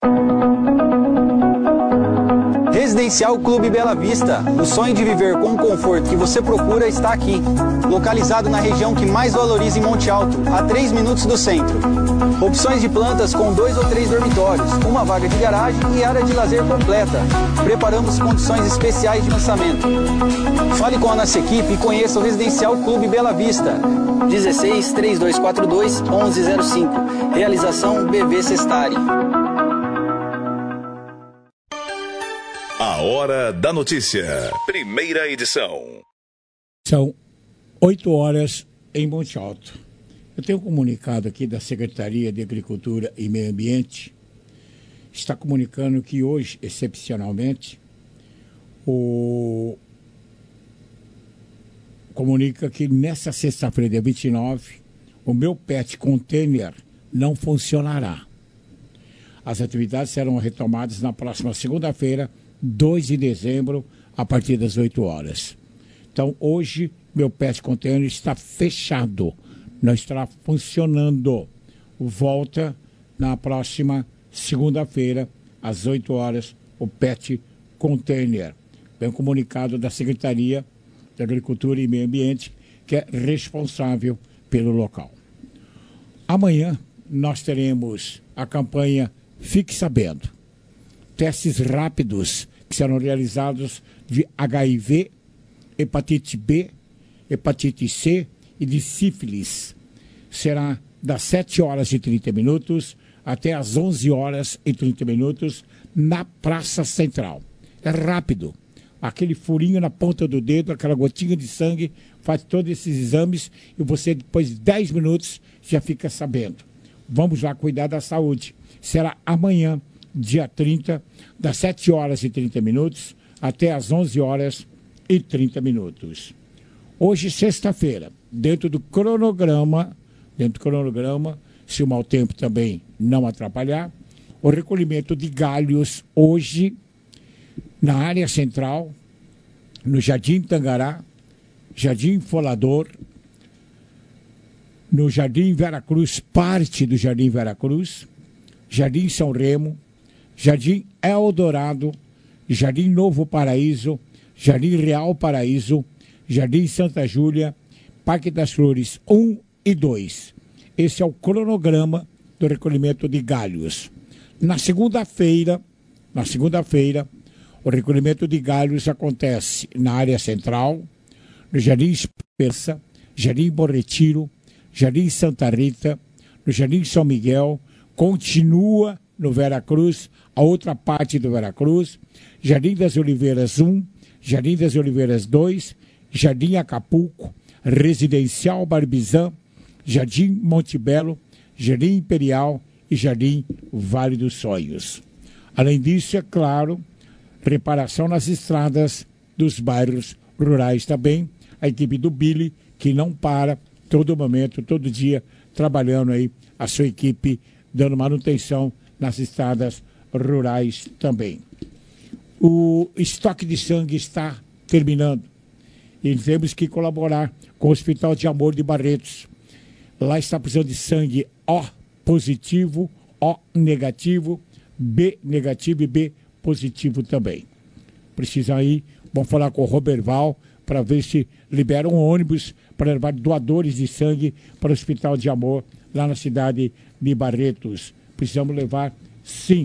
Residencial Clube Bela Vista. O sonho de viver com o conforto que você procura está aqui. Localizado na região que mais valoriza em Monte Alto, a três minutos do centro. Opções de plantas com dois ou três dormitórios, uma vaga de garagem e área de lazer completa. Preparamos condições especiais de lançamento. Fale com a nossa equipe e conheça o Residencial Clube Bela Vista. dezesseis, três dois quatro dois, onze zero cinco. Realização B V Sestari. A Hora da Notícia. Primeira edição. São oito horas em Monte Alto. Eu tenho um comunicado aqui da Secretaria de Agricultura e Meio Ambiente. Está comunicando que hoje, excepcionalmente, o... comunica que nessa sexta-feira, dia vinte e nove, o Meu Pet Container não funcionará. As atividades serão retomadas na próxima segunda-feira, dois de dezembro, a partir das oito horas. Então, hoje, Meu Pet Container está fechado, não estará funcionando. Volta na próxima segunda-feira, às oito horas, o Pet Container. Vem um comunicado da Secretaria de Agricultura e Meio Ambiente, que é responsável pelo local. Amanhã, nós teremos a campanha Fique Sabendo. Testes rápidos que serão realizados de H I V, hepatite B, hepatite C e de sífilis. Será das sete horas e trinta minutos até as onze horas e trinta minutos na Praça Central. É rápido. Aquele furinho na ponta do dedo, aquela gotinha de sangue, faz todos esses exames e você, depois de dez minutos, já fica sabendo. Vamos lá cuidar da saúde. Será amanhã, dia trinta, das sete horas e trinta minutos até as onze horas e trinta minutos. Hoje, sexta-feira, dentro do cronograma, dentro do cronograma, se o mau tempo também não atrapalhar, o recolhimento de galhos hoje na área central, no Jardim Tangará, Jardim Folador, no Jardim Veracruz, parte do Jardim Veracruz, Jardim São Remo, Jardim Eldorado, Jardim Novo Paraíso, Jardim Real Paraíso, Jardim Santa Júlia, Parque das Flores um e dois. Esse é o cronograma do recolhimento de galhos. Na segunda-feira, na segunda-feira, o recolhimento de galhos acontece na área central, no Jardim Esperança, Jardim Bom Retiro, Jardim Santa Rita, no Jardim São Miguel, continua no Veracruz, a outra parte do Veracruz, Jardim das Oliveiras um, Jardim das Oliveiras dois, Jardim Acapulco, Residencial Barbizan, Jardim Monte Belo, Jardim Imperial e Jardim Vale dos Sonhos. Além disso, é claro, reparação nas estradas dos bairros rurais também, a equipe do Billy, que não para, todo momento, todo dia, trabalhando aí, a sua equipe, dando manutenção nas estradas rurais também. O estoque de sangue está terminando e temos que colaborar com o Hospital de Amor de Barretos. Lá está precisando de sangue O positivo, O negativo, B negativo e B positivo também. Precisa aí, vamos falar com o Roberval para ver se libera um ônibus para levar doadores de sangue para o Hospital de Amor lá na cidade de Barretos. Precisamos levar, sim.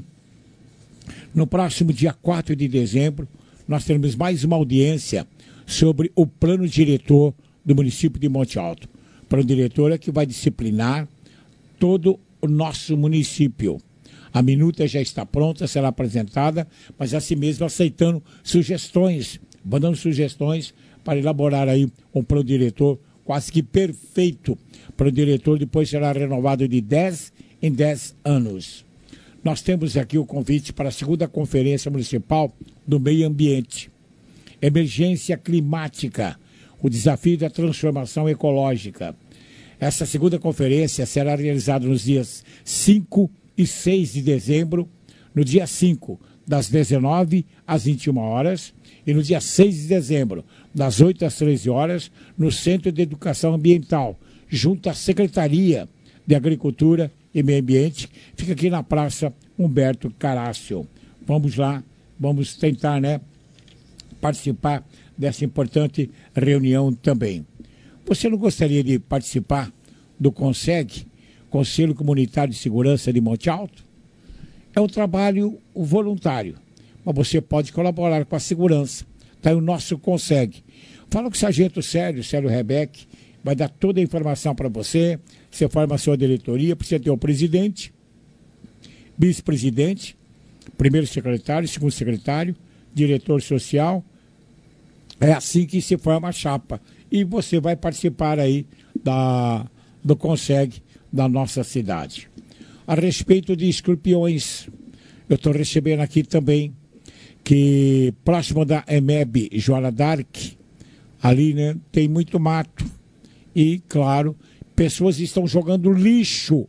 No próximo dia quatro de dezembro, nós teremos mais uma audiência sobre o plano diretor do município de Monte Alto. O plano diretor é que vai disciplinar todo o nosso município. A minuta já está pronta, será apresentada, mas assim mesmo aceitando sugestões, mandando sugestões para elaborar aí um plano diretor quase que perfeito. O plano diretor depois será renovado de dez em dez anos. Nós temos aqui o convite para a segunda Conferência Municipal do Meio Ambiente. Emergência climática, o desafio da transformação ecológica. Essa segunda conferência será realizada nos dias cinco e seis de dezembro, no dia cinco, das dezenove às vinte e uma horas, e no dia seis de dezembro, das oito às treze horas, no Centro de Educação Ambiental, junto à Secretaria de Agricultura e Meio Ambiente, fica aqui na Praça Humberto Carácio. Vamos lá, vamos tentar, né, participar dessa importante reunião também. Você não gostaria de participar do CONSEG, Conselho Comunitário de Segurança de Monte Alto? É um trabalho voluntário, mas você pode colaborar com a segurança. Está aí o nosso CONSEG. Fala com o Sargento Célio, Célio Rebeck, vai dar toda a informação para você. Você forma a sua diretoria, precisa ter o presidente, vice-presidente, primeiro secretário, segundo secretário, diretor social. É assim que se forma a chapa. E você vai participar aí da, do CONSEG da nossa cidade. A respeito de escorpiões, eu estou recebendo aqui também que próximo da E M E B Joana Dark, ali, né, tem muito mato. E, claro, pessoas estão jogando lixo.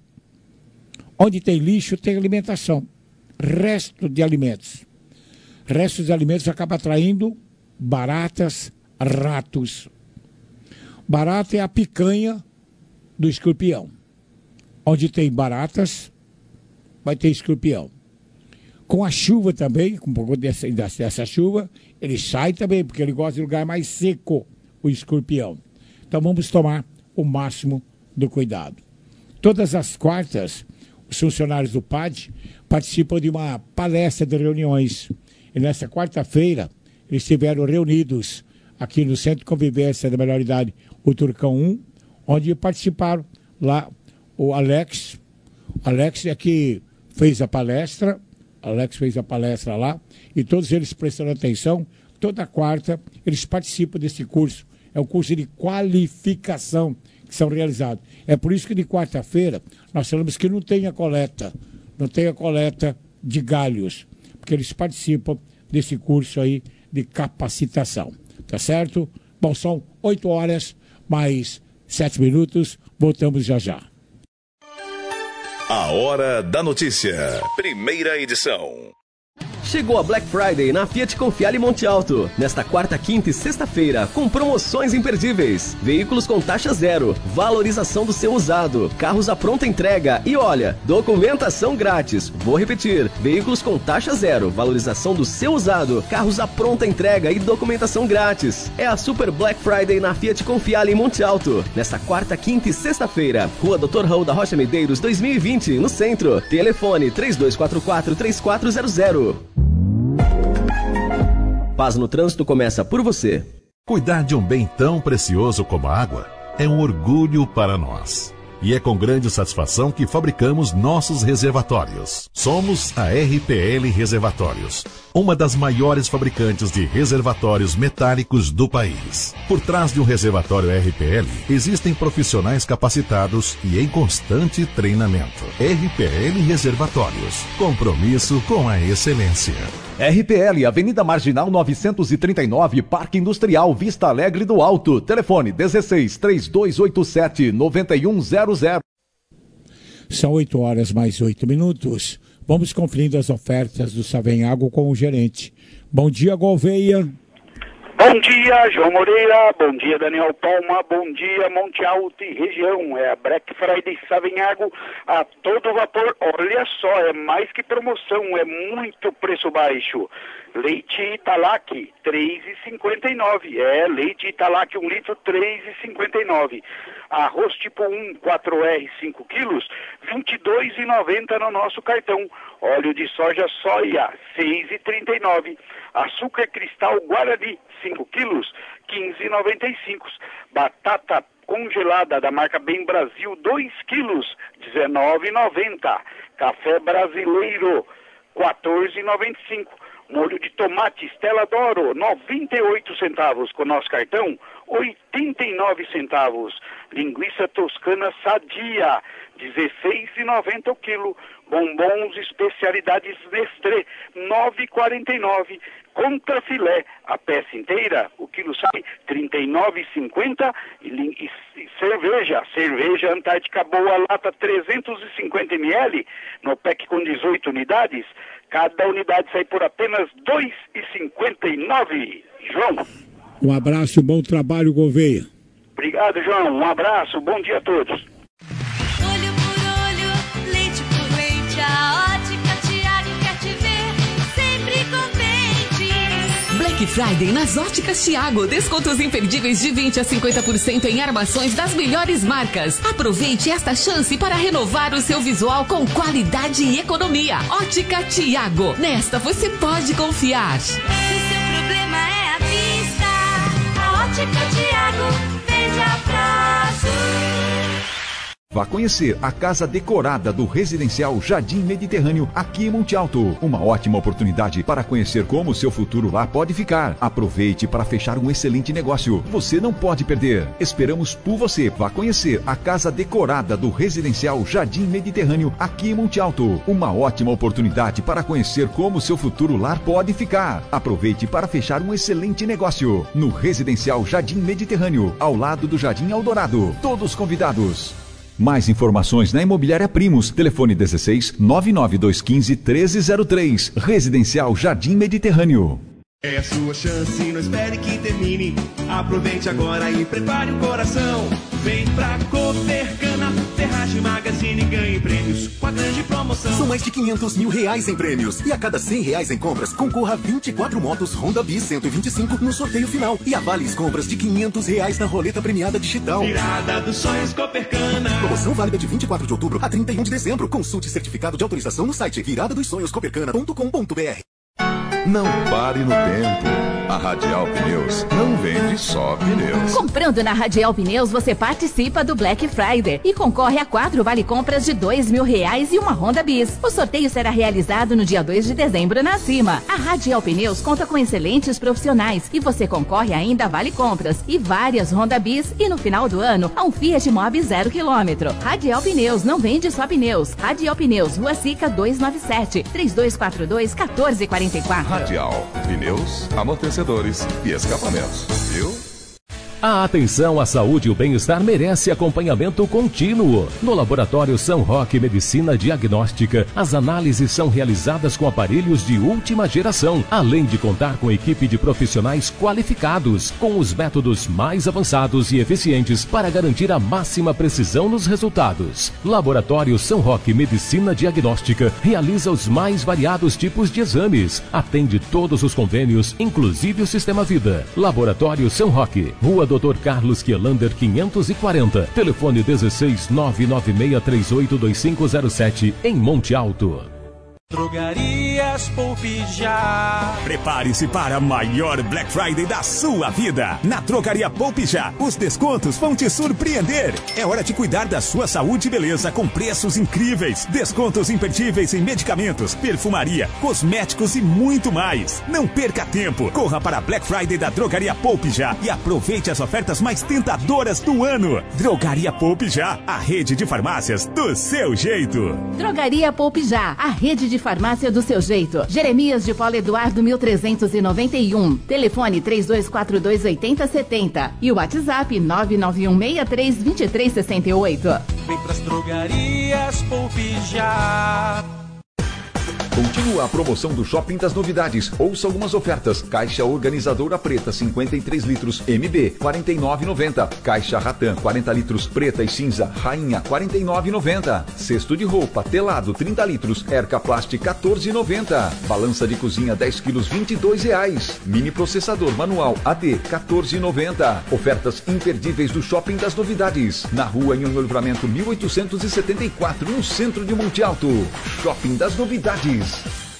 Onde tem lixo, tem alimentação. Resto de alimentos. Resto de alimentos acaba atraindo baratas, ratos. Barata é a picanha do escorpião. Onde tem baratas, vai ter escorpião. Com a chuva também, com um pouco dessa, dessa chuva, ele sai também, porque ele gosta de lugar mais seco, o escorpião. Então vamos tomar o máximo do cuidado. Todas as quartas, os funcionários do P A D participam de uma palestra de reuniões. E nessa quarta-feira, eles estiveram reunidos aqui no Centro de Convivência da Melhor Idade, o Turcão um, onde participaram lá o Alex. O Alex é que fez a palestra, Alex fez a palestra lá, e todos eles prestando atenção. Toda quarta eles participam desse curso. É o curso de qualificação que são realizados. É por isso que de quarta-feira nós falamos que não tem a coleta, não tem a coleta de galhos, porque eles participam desse curso aí de capacitação. Tá certo? Bom, são oito horas, mais sete minutos. Voltamos já já. A Hora da Notícia. Primeira edição. Chegou a Black Friday na Fiat Confiale Monte Alto. Nesta quarta, quinta e sexta-feira, com promoções imperdíveis. Veículos com taxa zero, valorização do seu usado, carros à pronta entrega e olha, documentação grátis. Vou repetir, veículos com taxa zero, valorização do seu usado, carros à pronta entrega e documentação grátis. É a Super Black Friday na Fiat Confiale Monte Alto. Nesta quarta, quinta e sexta-feira, Rua doutor Raul da Rocha Medeiros, dois mil e vinte, no centro. Telefone três dois quatro quatro, três quatro zero zero. Paz no trânsito começa por você. Cuidar de um bem tão precioso como a água é um orgulho para nós. E é com grande satisfação que fabricamos nossos reservatórios. Somos a R P L Reservatórios, uma das maiores fabricantes de reservatórios metálicos do país. Por trás de um reservatório R P L, existem profissionais capacitados e em constante treinamento. R P L Reservatórios, compromisso com a excelência. R P L, Avenida Marginal novecentos e trinta e nove, Parque Industrial, Vista Alegre do Alto. Telefone dezesseis, três dois oito sete, nove um zero zero. São oito horas mais oito minutos. Vamos conferindo as ofertas do Savenhago com o gerente. Bom dia, Gouveia. Bom dia, João Moreira. Bom dia, Daniel Palma. Bom dia, Monte Alto e região. É a Black Friday Savenhago a todo vapor. Olha só, é mais que promoção, é muito preço baixo. Leite Italac, três reais e cinquenta e nove centavos. É, leite Italac, um litro, três reais e cinquenta e nove centavos. Arroz tipo um, quatro R, cinco quilos, vinte e dois reais e noventa centavos no nosso cartão. Óleo de soja soia, seis reais e trinta e nove centavos. Açúcar cristal Guarani, cinco quilos, quinze reais e noventa e cinco centavos. Batata congelada da marca Bem Brasil, dois quilos, dezenove reais e noventa centavos. Café brasileiro, quatorze reais e noventa e cinco centavos. Molho de tomate Stella D'Oro, noventa e oito centavos. Com nosso cartão, oitenta e nove centavos. Linguiça toscana sadia, dezesseis reais e noventa centavos o quilo. Bombons especialidades Nestlé, nove reais e quarenta e nove centavos. Contra filé, a peça inteira, o quilo sai trinta e nove reais e cinquenta centavos. E, e, e cerveja, cerveja Antártica Boa Lata trezentos e cinquenta mililitros, no pack com dezoito unidades. Cada unidade sai por apenas dois reais e cinquenta e nove centavos. João. Um abraço e bom trabalho, Gouveia. Obrigado, João. Um abraço. Bom dia a todos. Olho por olho, leite por leite, a Ótica Tiago quer te ver sempre contente. Black Friday nas Óticas Tiago. Descontos imperdíveis de vinte a cinquenta por cento em armações das melhores marcas. Aproveite esta chance para renovar o seu visual com qualidade e economia. Ótica Tiago. Nesta você pode confiar. Se o seu problema é a vista, a Ótica Tiago vende a prazo. Vá conhecer a casa decorada do residencial Jardim Mediterrâneo aqui em Monte Alto. Uma ótima oportunidade para conhecer como o seu futuro lá pode ficar. Aproveite para fechar um excelente negócio. Você não pode perder. Esperamos por você. Vá conhecer a casa decorada do residencial Jardim Mediterrâneo aqui em Monte Alto. Uma ótima oportunidade para conhecer como o seu futuro lar pode ficar. Aproveite para fechar um excelente negócio. No residencial Jardim Mediterrâneo, ao lado do Jardim Eldorado. Todos convidados. Mais informações na Imobiliária Primos. Telefone dezesseis, nove nove dois um cinco, treze zero três. Residencial Jardim Mediterrâneo. É a sua chance, não espere que termine. Aproveite agora e prepare o coração. Vem pra Copercana, Ferragem Magazine, ganhe prêmios com a grande promoção. São mais de quinhentos mil reais em prêmios. E a cada cem reais em compras, concorra a vinte e quatro motos Honda Bis cento e vinte e cinco no sorteio final. E avales compras de quinhentos reais na roleta premiada digital. Virada dos sonhos Copercana. Promoção válida de vinte e quatro de outubro a trinta e um de dezembro. Consulte certificado de autorização no site virada dos sonhos copercana ponto com ponto br. Não pare no tempo. A Radial Pneus não vende só pneus. Comprando na Radial Pneus, você participa do Black Friday e concorre a quatro vale-compras de dois mil reais e uma Honda Bis. O sorteio será realizado no dia dois de dezembro na Cima. A Radial Pneus conta com excelentes profissionais e você concorre ainda a vale-compras e várias Honda Bis e no final do ano a um Fiat Mobi zero quilômetro. Radial Pneus não vende só pneus. Radial Pneus, Rua Sica duzentos e noventa e sete, três dois quatro dois, um quatro quatro quatro. Radial Pneus, amortecedores e escapamentos, viu? A atenção à saúde e o bem-estar merece acompanhamento contínuo. No Laboratório São Roque Medicina Diagnóstica, as análises são realizadas com aparelhos de última geração, além de contar com equipe de profissionais qualificados, com os métodos mais avançados e eficientes para garantir a máxima precisão nos resultados. Laboratório São Roque Medicina Diagnóstica realiza os mais variados tipos de exames, atende todos os convênios, inclusive o Sistema Vida. Laboratório São Roque, Rua doutor Carlos Kielander quinhentos e quarenta, telefone dezesseis nove nove seis três oito dois cinco zero sete, em Monte Alto. Drogarias Poupe Já. Prepare-se para a maior Black Friday da sua vida. Na Drogaria Poupe Já, os descontos vão te surpreender. É hora de cuidar da sua saúde e beleza com preços incríveis. Descontos imperdíveis em medicamentos, perfumaria, cosméticos e muito mais. Não perca tempo. Corra para a Black Friday da Drogaria Poupe Já e aproveite as ofertas mais tentadoras do ano. Drogaria Poupe Já, a rede de farmácias do seu jeito. Drogaria Poupe Já, a rede de farmácia do seu jeito. Jeremias de Paulo Eduardo mil trezentos e noventa e um. Telefone três dois quatro dois oito zero sete zero e o WhatsApp nove nove um seis três dois três seis oito. Vem pras Drogarias Poupe Já. Continua a promoção do Shopping das Novidades. Ouça algumas ofertas. Caixa organizadora preta cinquenta e três litros M B quarenta e nove reais e noventa centavos. Caixa Ratan quarenta litros preta e cinza Rainha quarenta e nove reais e noventa centavos. Cesto de roupa telado trinta litros Erca Plast quatorze reais e noventa centavos. Balança de cozinha dez quilos vinte e dois reais. Mini processador manual A D quatorze reais e noventa centavos. Ofertas imperdíveis do Shopping das Novidades. Na rua Nhonhô Livramento mil oitocentos e setenta e quatro, no centro de Monte Alto. Shopping das Novidades.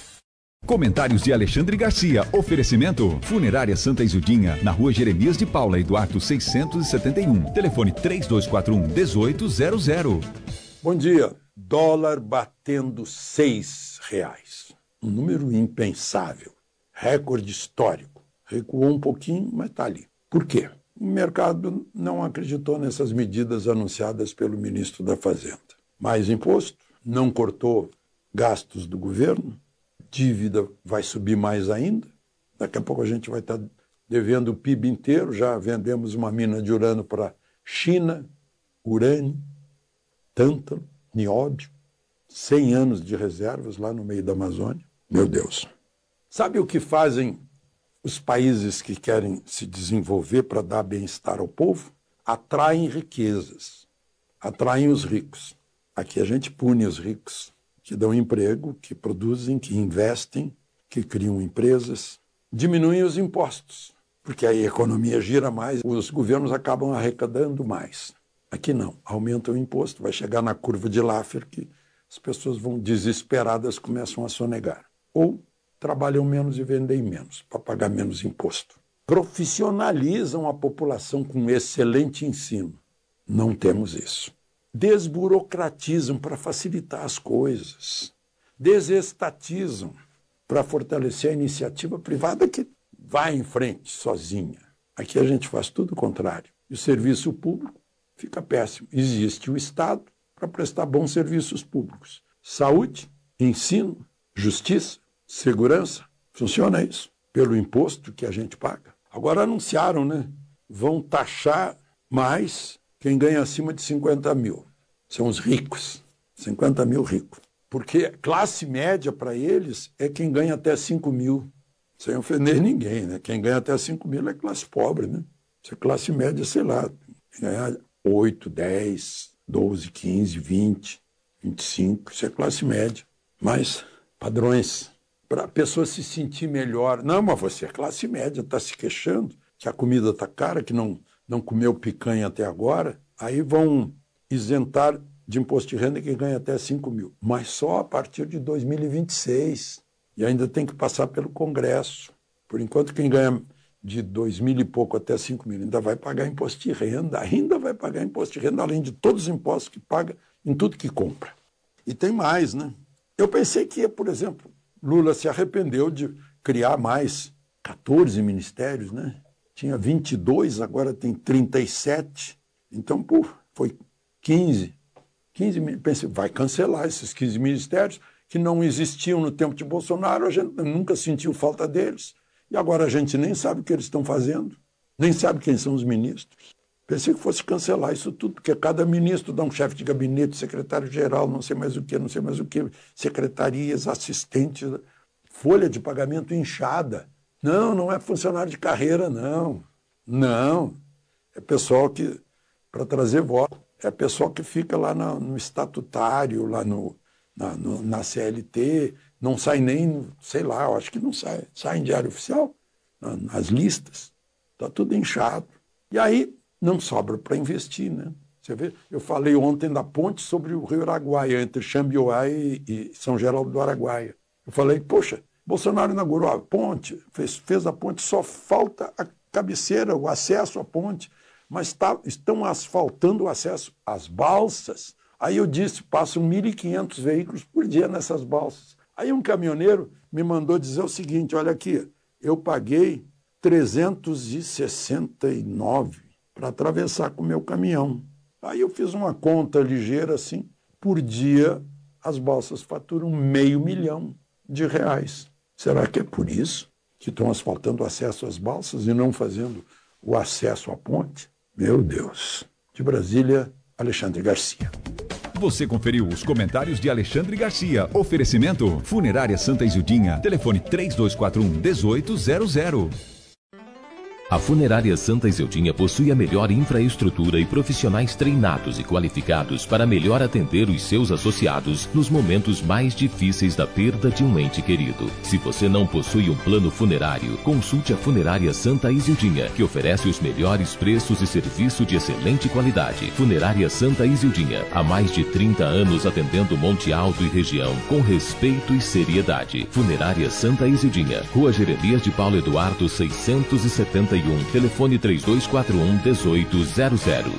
Comentários de Alexandre Garcia. Oferecimento Funerária Santa Isudinha, na rua Jeremias de Paula, Eduardo seiscentos e setenta e um. Telefone três dois quatro um, um oito zero zero. Bom dia. Dólar batendo seis reais. Um número impensável. Recorde histórico. Recuou um pouquinho, mas está ali. Por quê? O mercado não acreditou nessas medidas anunciadas pelo ministro da Fazenda. Mais imposto, não cortou gastos do governo, dívida vai subir mais ainda. Daqui a pouco a gente vai estar devendo o P I B inteiro. Já vendemos uma mina de urânio para China, urânio, tântalo, nióbio, cem anos de reservas lá no meio da Amazônia. Meu Deus. Sabe o que fazem os países que querem se desenvolver para dar bem-estar ao povo? Atraem riquezas, atraem os ricos. Aqui a gente pune os ricos, que dão emprego, que produzem, que investem, que criam empresas, diminuem os impostos, porque aí a economia gira mais, os governos acabam arrecadando mais. Aqui não, aumenta o imposto, vai chegar na curva de Laffer que as pessoas vão desesperadas, começam a sonegar. Ou trabalham menos e vendem menos, para pagar menos imposto. Profissionalizam a população com excelente ensino. Não temos isso. Desburocratizam para facilitar as coisas, desestatizam para fortalecer a iniciativa privada que vai em frente sozinha. Aqui a gente faz tudo o contrário. E o serviço público fica péssimo. Existe o Estado para prestar bons serviços públicos. Saúde, ensino, justiça, segurança. Funciona isso pelo imposto que a gente paga. Agora anunciaram, né? Vão taxar mais quem ganha acima de cinquenta mil. São os ricos. cinquenta mil ricos. Porque classe média para eles é quem ganha até cinco mil. Sem ofender ninguém, né? Quem ganha até cinco mil é classe pobre, né? Se é classe média, sei lá, ganhar oito, dez, doze, quinze, vinte, vinte e cinco, isso é classe média. Mas padrões para a pessoa se sentir melhor. Não, mas você é classe média, está se queixando que a comida está cara, que não... não comeu picanha até agora, aí vão isentar de imposto de renda quem ganha até cinco mil. Mas só a partir de dois mil e vinte e seis. E ainda tem que passar pelo Congresso. Por enquanto, quem ganha de dois mil e pouco até cinco mil ainda vai pagar imposto de renda, ainda vai pagar imposto de renda, além de todos os impostos que paga em tudo que compra. E tem mais, né? Eu pensei que, por exemplo, Lula se arrependeu de criar mais quatorze ministérios, né? Tinha vinte e dois, agora tem trinta e sete. Então, pô, foi quinze. quinze, pensei, vai cancelar esses quinze ministérios que não existiam no tempo de Bolsonaro, a gente nunca sentiu falta deles. E agora a gente nem sabe o que eles estão fazendo. Nem sabe quem são os ministros. Pensei que fosse cancelar isso tudo, porque cada ministro dá um chefe de gabinete, secretário-geral, não sei mais o que, não sei mais o que, secretarias, assistentes, folha de pagamento inchada. Não, não é funcionário de carreira, não. Não. É pessoal que, para trazer voto, é pessoal que fica lá no, no estatutário, lá no, na, no, na C L T, não sai nem, sei lá, eu acho que não sai, sai em diário oficial, nas listas. Está tudo inchado. E aí não sobra para investir, né? Você vê, eu falei ontem da ponte sobre o Rio Araguaia, entre Xambioá e, e São Geraldo do Araguaia. Eu falei, poxa, Bolsonaro inaugurou a ponte, fez, fez a ponte, só falta a cabeceira, o acesso à ponte, mas tá, estão asfaltando o acesso às balsas. Aí eu disse, passam mil e quinhentos veículos por dia nessas balsas. Aí um caminhoneiro me mandou dizer o seguinte, olha aqui, eu paguei trezentos e sessenta e nove para atravessar com o meu caminhão. Aí eu fiz uma conta ligeira assim, por dia as balsas faturam meio milhão de reais. Será que é por isso que estão asfaltando o acesso às balsas e não fazendo o acesso à ponte? Meu Deus. De Brasília, Alexandre Garcia. Você conferiu os comentários de Alexandre Garcia. Oferecimento Funerária Santa Isildinha. Telefone três dois quatro um, oito zero zero. A Funerária Santa Isildinha possui a melhor infraestrutura e profissionais treinados e qualificados para melhor atender os seus associados nos momentos mais difíceis da perda de um ente querido. Se você não possui um plano funerário, consulte a Funerária Santa Isildinha, que oferece os melhores preços e serviço de excelente qualidade. Funerária Santa Isildinha, há mais de trinta anos atendendo Monte Alto e região com respeito e seriedade. Funerária Santa Isildinha, Rua Jeremias de Paulo Eduardo seiscentos e setenta e um, telefone três dois quatro um, oito zero zero.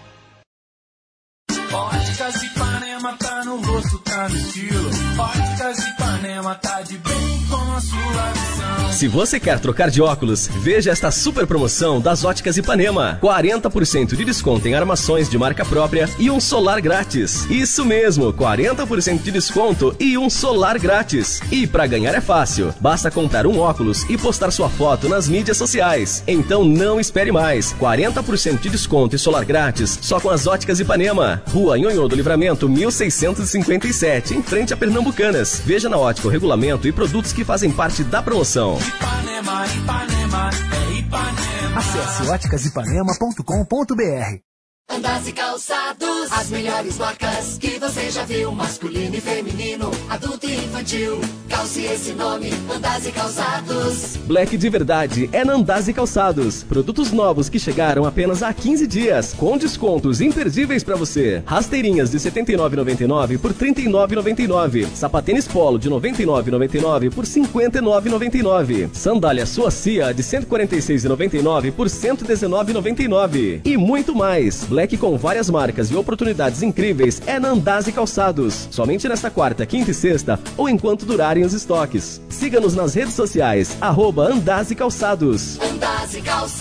Óticas Ipanema tá no rosto, tá no estilo. Óticas Ipanema tá de bem com a sua visão. Se você quer trocar de óculos, veja esta super promoção das Óticas Ipanema. quarenta por cento de desconto em armações de marca própria e um solar grátis. Isso mesmo, quarenta por cento de desconto e um solar grátis. E para ganhar é fácil, basta comprar um óculos e postar sua foto nas mídias sociais. Então não espere mais, quarenta por cento de desconto e solar grátis só com as Óticas Ipanema. Rua Nhonhô do Livramento, mil seiscentos e cinquenta e sete, em frente a Pernambucanas. Veja na ótica o regulamento e produtos que fazem parte da promoção. Ipanema, Ipanema, é Ipanema. Acesse óticas ipanema ponto com ponto b r. Andas e calçados, as melhores marcas que você já viu, masculino e feminino, adulto e infantil. Calce esse nome, Andas e Calçados. Black de verdade é na Andas e Calçados. Produtos novos que chegaram apenas há quinze dias, com descontos imperdíveis para você. Rasteirinhas de setenta e nove reais e noventa e nove centavos por trinta e nove reais e noventa e nove centavos. Sapatênis Polo de noventa e nove reais e noventa e nove centavos por cinquenta e nove reais e noventa e nove centavos. Sandália Sua Cia de cento e quarenta e seis reais e noventa e nove centavos por cento e dezenove reais e noventa e nove centavos. E muito mais. Black com várias marcas e oportunidades incríveis é na Andas e Calçados. Somente nesta quarta, quinta e sexta ou enquanto durarem os estoques. Siga-nos nas redes sociais, arroba Andas e Calçados. Andas e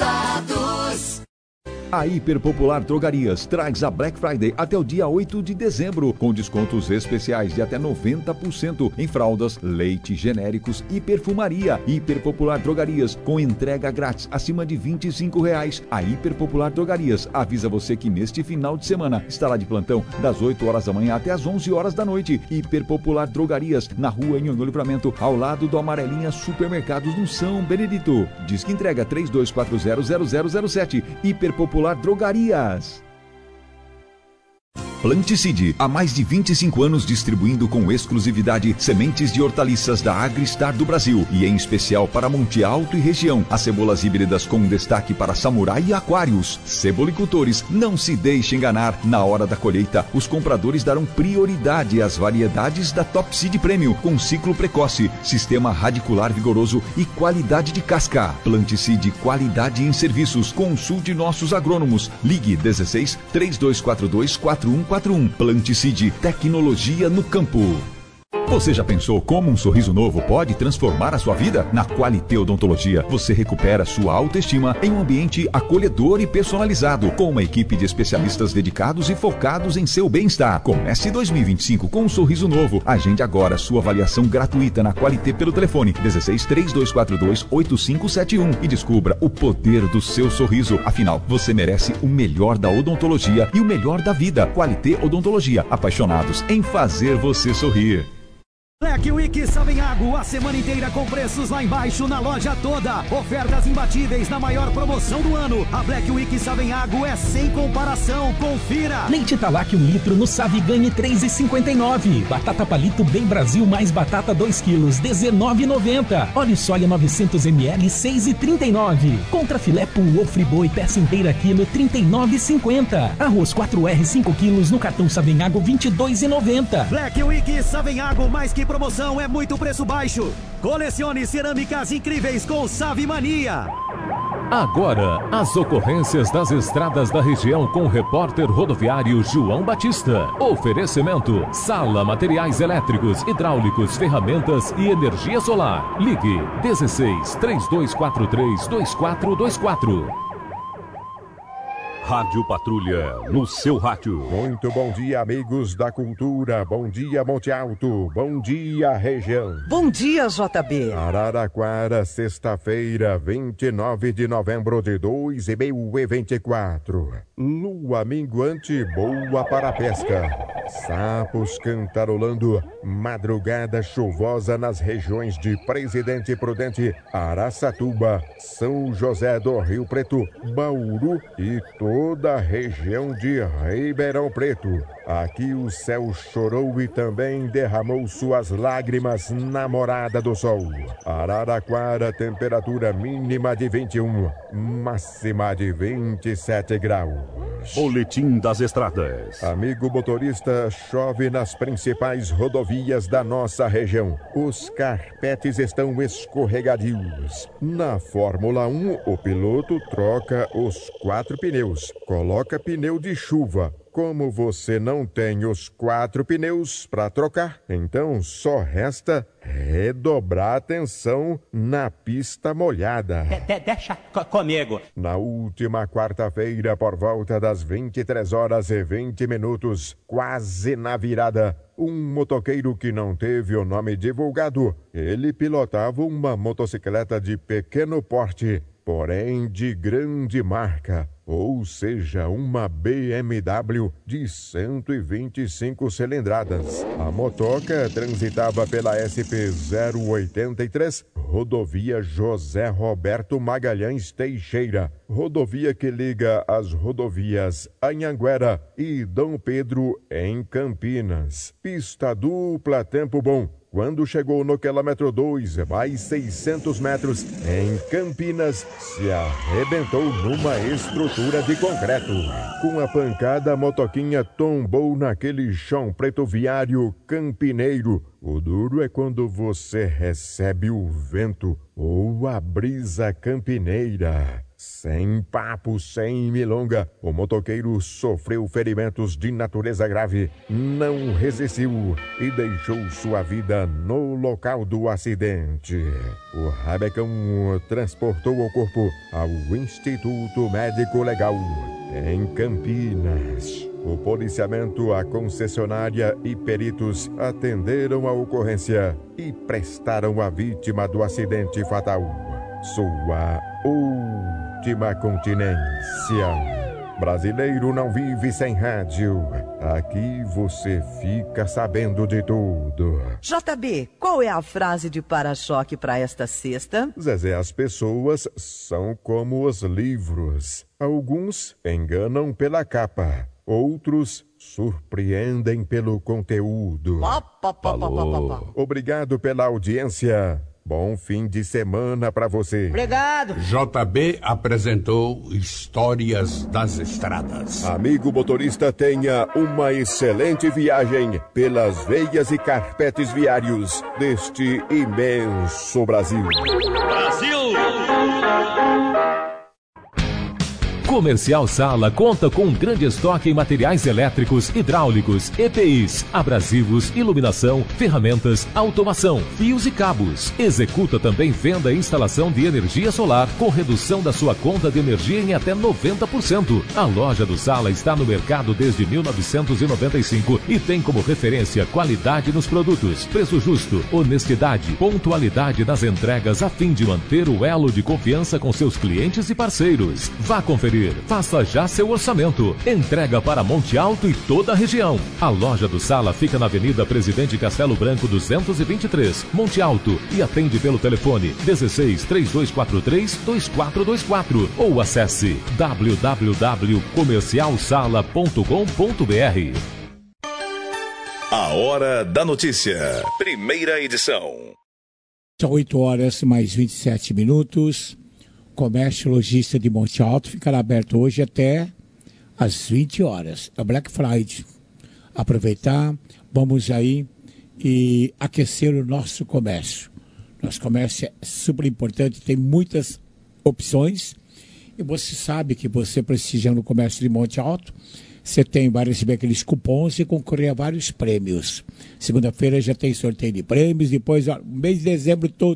Calçados. A Hiperpopular Drogarias traz a Black Friday até o dia oito de dezembro, com descontos especiais de até noventa por cento em fraldas, leite, genéricos e perfumaria. Hiperpopular Drogarias, com entrega grátis acima de vinte e cinco reais. A Hiperpopular Drogarias avisa você que neste final de semana estará de plantão das oito horas da manhã até as onze horas da noite. Hiperpopular Drogarias, na rua Nhonhô Livramento, ao lado do Amarelinha Supermercados no São Benedito. Diz que entrega três dois quatro zero zero zero zero sete. Hiperpopular Drogarias. Planticide, há mais de vinte e cinco anos distribuindo com exclusividade sementes de hortaliças da Agristar do Brasil e em especial para Monte Alto e região. As cebolas híbridas com destaque para Samurai e Aquários. Cebolicultores, não se deixe enganar. Na hora da colheita, os compradores darão prioridade às variedades da Top Seed Premium com ciclo precoce, sistema radicular vigoroso e qualidade de casca. Planticide, qualidade em serviços. Consulte nossos agrônomos. Ligue dezesseis, três dois quatro dois, quatro um quatro um. Planticide, tecnologia no campo. Você já pensou como um sorriso novo pode transformar a sua vida? Na Qualité Odontologia, você recupera sua autoestima em um ambiente acolhedor e personalizado, com uma equipe de especialistas dedicados e focados em seu bem-estar. Comece dois mil e vinte e cinco com um sorriso novo. Agende agora sua avaliação gratuita na Qualité pelo telefone dezesseis, três dois quatro dois, oito cinco sete um e descubra o poder do seu sorriso. Afinal, você merece o melhor da odontologia e o melhor da vida. Qualité Odontologia, apaixonados em fazer você sorrir. Black Week Savenhago, a semana inteira com preços lá embaixo na loja toda. Ofertas imbatíveis na maior promoção do ano. A Black Week Savenhago é sem comparação, confira. Leite Talac um litro no Savi ganhe três reais e cinquenta e nove centavos. Batata palito Bem Brasil mais batata dois quilos, dezenove reais e noventa centavos. Óleo soia novecentos mililitros, seis reais e trinta e nove centavos. Contra filé pool ou friboi peça inteira quilo, trinta e nove reais e cinquenta centavos. Arroz quatro R cinco quilos no cartão Savenhago, vinte e dois reais e noventa centavos. Black Week Savenhago, mais que promoção, é muito preço baixo. Colecione cerâmicas incríveis com Savimania. Agora, as ocorrências das estradas da região com o repórter rodoviário João Batista. Oferecimento: Sala Materiais Elétricos, Hidráulicos, Ferramentas e Energia Solar. Ligue dezesseis, três dois quatro três, dois quatro dois quatro. Rádio Patrulha, no seu rádio. Muito bom dia, amigos da cultura. Bom dia, Monte Alto. Bom dia, região. Bom dia, J B. Araraquara, sexta-feira, vinte e nove de novembro de dois mil e vinte e quatro. Lua minguante, boa para a pesca. Sapos cantarolando. Madrugada chuvosa nas regiões de Presidente Prudente, Araçatuba, São José do Rio Preto, Bauru e toda a região de Ribeirão Preto. Aqui o céu chorou e também derramou suas lágrimas na morada do sol. Araraquara, temperatura mínima de vinte e um, máxima de vinte e sete graus. Boletim das estradas. Amigo motorista, chove nas principais rodovias da nossa região. Os carpetes estão escorregadios. Na Fórmula um, o piloto troca os quatro pneus. Coloca pneu de chuva. Como você não tem os quatro pneus para trocar, então só resta redobrar a atenção na pista molhada. De, de, deixa comigo. Na última quarta-feira, por volta das vinte e três horas e vinte minutos, quase na virada, um motoqueiro que não teve o nome divulgado, ele pilotava uma motocicleta de pequeno porte, porém de grande marca, ou seja, uma B M W de cento e vinte e cinco cilindradas. A motoca transitava pela S P zero oitenta e três, rodovia José Roberto Magalhães Teixeira, rodovia que liga as rodovias Anhanguera e Dom Pedro em Campinas. Pista dupla, tempo bom. Quando chegou no quilômetro dois, mais seiscentos metros, em Campinas, se arrebentou numa estrutura de concreto. Com a pancada, a motoquinha tombou naquele chão preto viário campineiro. O duro é quando você recebe o vento ou a brisa campineira. Sem papo, sem milonga, o motoqueiro sofreu ferimentos de natureza grave, não resistiu e deixou sua vida no local do acidente. O rabecão transportou o corpo ao Instituto Médico Legal, em Campinas. O policiamento, a concessionária e peritos atenderam a ocorrência e prestaram à vítima do acidente fatal sua última continência. Brasileiro não vive sem rádio. Aqui você fica sabendo de tudo. J B, qual é a frase de para-choque para esta sexta? Zezé, as pessoas são como os livros. Alguns enganam pela capa, outros surpreendem pelo conteúdo. Falou. Obrigado pela audiência. Bom fim de semana para você. Obrigado. J B apresentou Histórias das Estradas. Amigo motorista, tenha uma excelente viagem pelas veias e carpetes viários deste imenso Brasil. Brasil! Comercial Sala conta com um grande estoque em materiais elétricos, hidráulicos, E P Is, abrasivos, iluminação, ferramentas, automação, fios e cabos. Executa também venda e instalação de energia solar com redução da sua conta de energia em até noventa por cento. A loja do Sala está no mercado desde mil novecentos e noventa e cinco e tem como referência qualidade nos produtos, preço justo, honestidade, pontualidade nas entregas a fim de manter o elo de confiança com seus clientes e parceiros. Vá conferir. Faça já seu orçamento. Entrega para Monte Alto e toda a região. A loja do Sala fica na Avenida Presidente Castelo Branco duzentos e vinte e três, Monte Alto, e atende pelo telefone dezesseis, três dois quatro três, dois quatro dois quatro ou acesse w w w ponto comercial sala ponto com ponto b r. A Hora da Notícia. Primeira edição. São oito horas mais vinte e sete minutos. Comércio Lojista de Monte Alto ficará aberto hoje até às vinte horas. É o Black Friday. Aproveitar, vamos aí e aquecer o nosso comércio. Nosso comércio é super importante, tem muitas opções. E você sabe que você prestigiando o comércio de Monte Alto, você tem, vai receber aqueles cupons e concorrer a vários prêmios. Segunda-feira já tem sorteio de prêmios, depois, ó, mês de dezembro todo.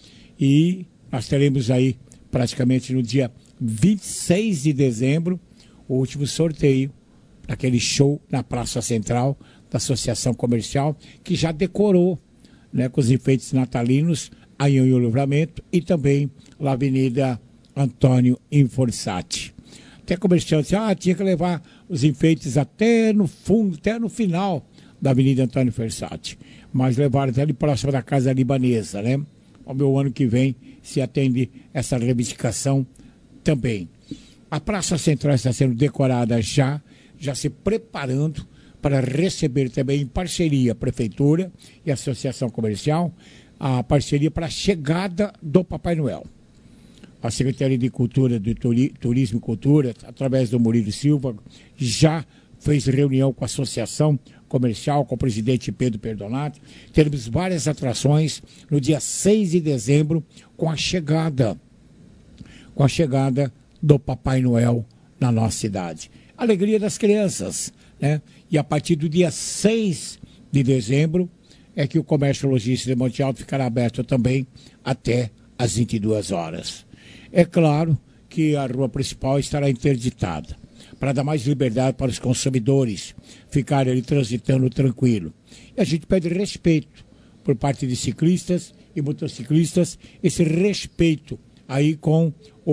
E nós teremos aí praticamente no dia vinte e seis de dezembro, o último sorteio, aquele show na Praça Central da Associação Comercial, que já decorou, né, com os enfeites natalinos, aí em Livramento e também na Avenida Antônio Inforsati. Até comerciante, ah, tinha que levar os enfeites até no fundo, até no final da Avenida Antônio Inforsati. Mas levaram até ali próximo da Casa Libanesa, né? Ao meu ano que vem se atende essa reivindicação também. A Praça Central está sendo decorada já, já se preparando para receber também em parceria a Prefeitura e a Associação Comercial, a parceria para a chegada do Papai Noel. A Secretaria de Cultura, do Turismo e Cultura, através do Murilo Silva, já fez reunião com a Associação Comercial, com o presidente Pedro Perdonato. Teremos várias atrações no dia seis de dezembro, com a chegada, com a chegada do Papai Noel na nossa cidade. Alegria das crianças, né? E a partir do dia seis de dezembro é que o Comércio Logístico de Monte Alto ficará aberto também até às vinte e duas horas. É claro que a rua principal estará interditada, para dar mais liberdade para os consumidores ficarem ali transitando tranquilo. E a gente pede respeito por parte de ciclistas e motociclistas, esse respeito aí com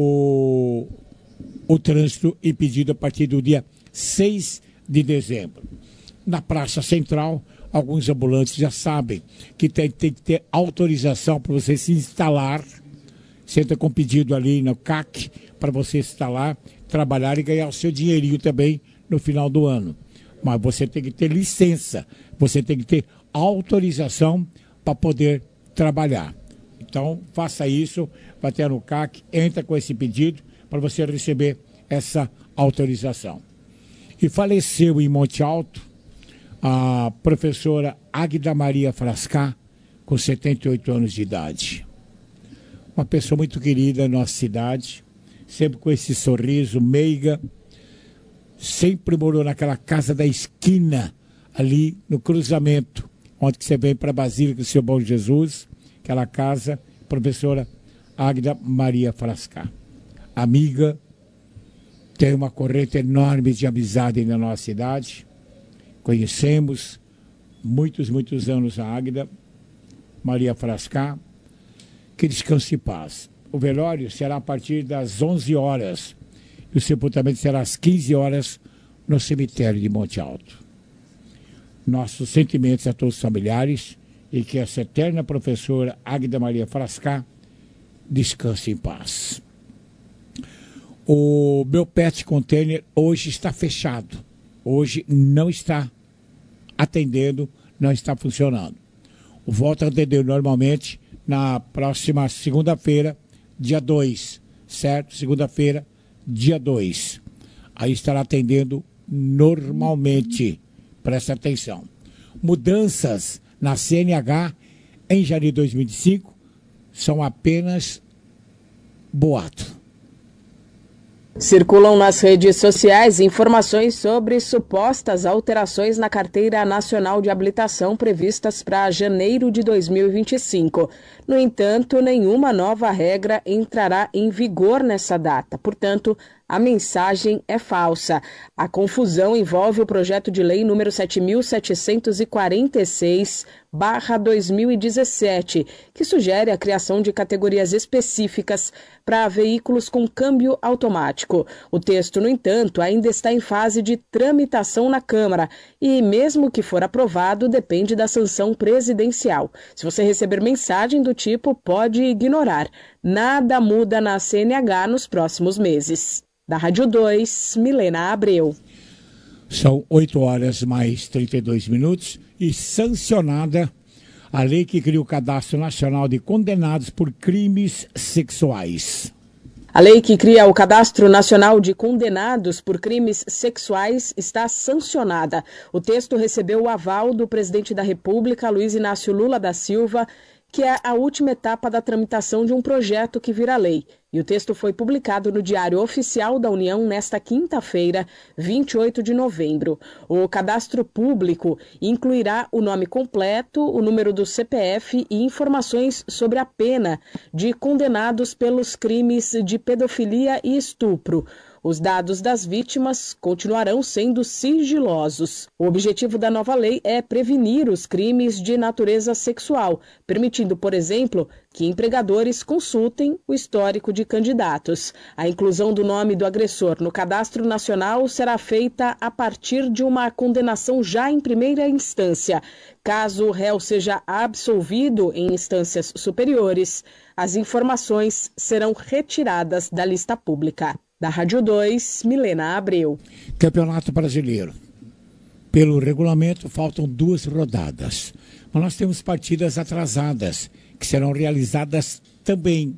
o, o trânsito impedido a partir do dia seis de dezembro. Na Praça Central, alguns ambulantes já sabem que tem, tem que ter autorização para você se instalar. Você entra com pedido ali no C A C para você instalar, trabalhar e ganhar o seu dinheirinho também no final do ano. Mas você tem que ter licença, você tem que ter autorização para poder trabalhar. Então, faça isso, vai ter no C A C, entra com esse pedido para você receber essa autorização. E faleceu em Monte Alto a professora Águida Maria Frascar, com setenta e oito anos de idade. Uma pessoa muito querida na nossa cidade, sempre com esse sorriso, meiga, sempre morou naquela casa da esquina, ali no cruzamento, onde você vem para a Basílica do Seu Bom Jesus, aquela casa, professora Águida Maria Frascar. Amiga, tem uma corrente enorme de amizade na nossa cidade, conhecemos muitos, muitos anos a Águida Maria Frascar. Que descanse em paz. O velório será a partir das onze horas e o sepultamento será às quinze horas no cemitério de Monte Alto. Nossos sentimentos a todos os familiares e que essa eterna professora Águida Maria Frascar descanse em paz. O meu pet container hoje está fechado. Hoje não está atendendo, não está funcionando. Volta a atender normalmente na próxima segunda-feira, dia dois, certo? Segunda-feira, dia dois. Aí estará atendendo normalmente. Presta atenção. Mudanças na C N H em janeiro de dois mil e vinte e cinco são apenas boato. Circulam nas redes sociais informações sobre supostas alterações na Carteira Nacional de Habilitação previstas para janeiro de dois mil e vinte e cinco. No entanto, nenhuma nova regra entrará em vigor nessa data. Portanto, a mensagem é falsa. A confusão envolve o projeto de lei número sete mil setecentos e quarenta e seis barra dois mil e dezessete, que sugere a criação de categorias específicas para veículos com câmbio automático. O texto, no entanto, ainda está em fase de tramitação na Câmara e, mesmo que for aprovado, depende da sanção presidencial. Se você receber mensagem do tipo, pode ignorar. Nada muda na C N H nos próximos meses. Da Rádio dois, Milena Abreu. São oito horas mais trinta e dois minutos e sancionada a lei que cria o Cadastro Nacional de Condenados por Crimes Sexuais. A lei que cria o Cadastro Nacional de Condenados por Crimes Sexuais está sancionada. O texto recebeu o aval do presidente da República, Luiz Inácio Lula da Silva, que é a última etapa da tramitação de um projeto que vira lei. E o texto foi publicado no Diário Oficial da União nesta quinta-feira, vinte e oito de novembro. O cadastro público incluirá o nome completo, o número do C P F e informações sobre a pena de condenados pelos crimes de pedofilia e estupro. Os dados das vítimas continuarão sendo sigilosos. O objetivo da nova lei é prevenir os crimes de natureza sexual, permitindo, por exemplo, que empregadores consultem o histórico de candidatos. A inclusão do nome do agressor no Cadastro Nacional será feita a partir de uma condenação já em primeira instância. Caso o réu seja absolvido em instâncias superiores, as informações serão retiradas da lista pública. Da Rádio dois, Milena Abreu. Campeonato Brasileiro. Pelo regulamento, faltam duas rodadas. Mas nós temos partidas atrasadas, que serão realizadas também.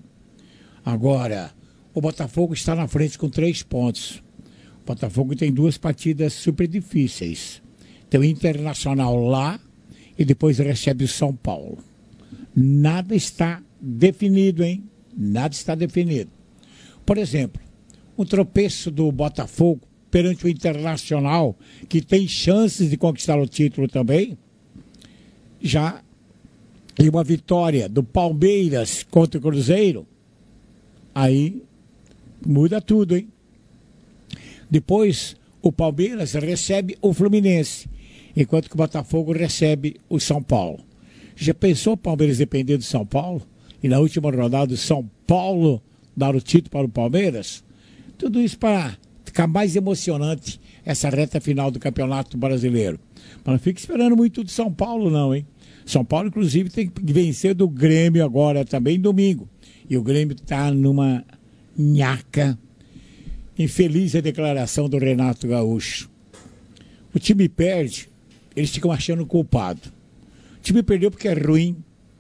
Agora, o Botafogo está na frente com três pontos. O Botafogo tem duas partidas super difíceis. Tem o Internacional lá e depois recebe o São Paulo. Nada está definido, hein? Nada está definido. Por exemplo, um tropeço do Botafogo perante o Internacional, que tem chances de conquistar o título também, já e uma vitória do Palmeiras contra o Cruzeiro, aí muda tudo, hein? Depois, o Palmeiras recebe o Fluminense, enquanto que o Botafogo recebe o São Paulo. Já pensou o Palmeiras depender do São Paulo? E na última rodada, o São Paulo dar o título para o Palmeiras? Tudo isso para ficar mais emocionante essa reta final do Campeonato Brasileiro. Mas não fique esperando muito do São Paulo não, hein? São Paulo, inclusive, tem que vencer do Grêmio agora, também domingo. E o Grêmio está numa nhaca. Infeliz a declaração do Renato Gaúcho. O time perde, eles ficam achando culpado. O time perdeu porque é ruim.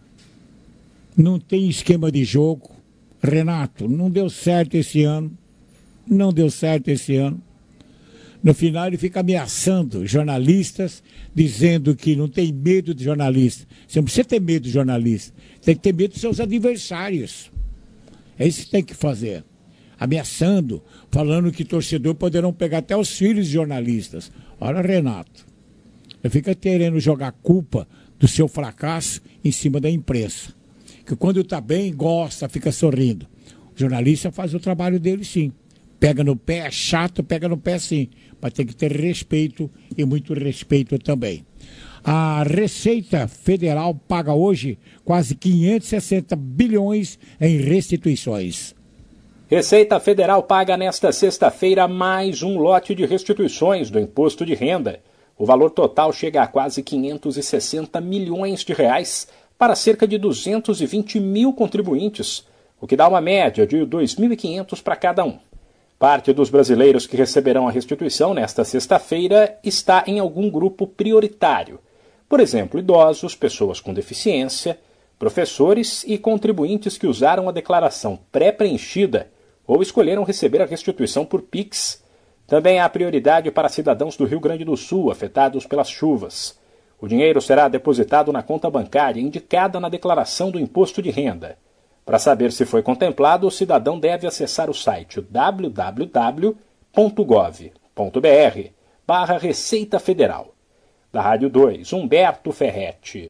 Não tem esquema de jogo. Renato, não deu certo esse ano. Não deu certo esse ano. No final ele fica ameaçando jornalistas, dizendo que não tem medo de jornalista. Você não precisa ter medo de jornalista. Tem que ter medo dos seus adversários. É isso que tem que fazer. Ameaçando, falando que torcedor poderão pegar até os filhos de jornalistas. Ora, Renato, ele fica querendo jogar culpa do seu fracasso em cima da imprensa. Que quando está bem, gosta, fica sorrindo. O jornalista faz o trabalho dele sim. Pega no pé, é chato, pega no pé sim. Mas tem que ter respeito e muito respeito também. A Receita Federal paga hoje quase quinhentos e sessenta bilhões em restituições. Receita Federal paga nesta sexta-feira mais um lote de restituições do imposto de renda. O valor total chega a quase quinhentos e sessenta milhões de reais para cerca de duzentos e vinte mil contribuintes, o que dá uma média de dois mil e quinhentos para cada um. Parte dos brasileiros que receberão a restituição nesta sexta-feira está em algum grupo prioritário. Por exemplo, idosos, pessoas com deficiência, professores e contribuintes que usaram a declaração pré-preenchida ou escolheram receber a restituição por Pix. Também há prioridade para cidadãos do Rio Grande do Sul afetados pelas chuvas. O dinheiro será depositado na conta bancária indicada na declaração do imposto de renda. Para saber se foi contemplado, o cidadão deve acessar o site w w w ponto gov ponto b r barra Receita Federal. Da Rádio dois, Humberto Ferretti.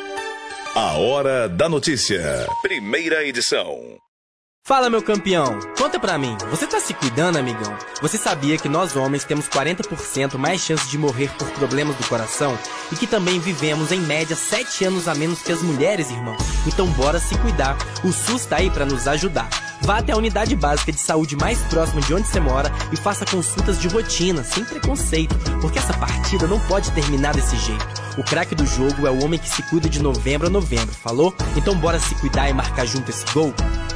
A Hora da Notícia. Primeira edição. Fala, meu campeão, conta pra mim, você tá se cuidando, amigão? Você sabia que nós homens temos quarenta por cento mais chances de morrer por problemas do coração? E que também vivemos, em média, sete anos a menos que as mulheres, irmão? Então bora se cuidar, o SUS tá aí pra nos ajudar. Vá até a unidade básica de saúde mais próxima de onde você mora e faça consultas de rotina, sem preconceito, porque essa partida não pode terminar desse jeito. O craque do jogo é o homem que se cuida de novembro a novembro, falou? Então bora se cuidar e marcar junto esse gol?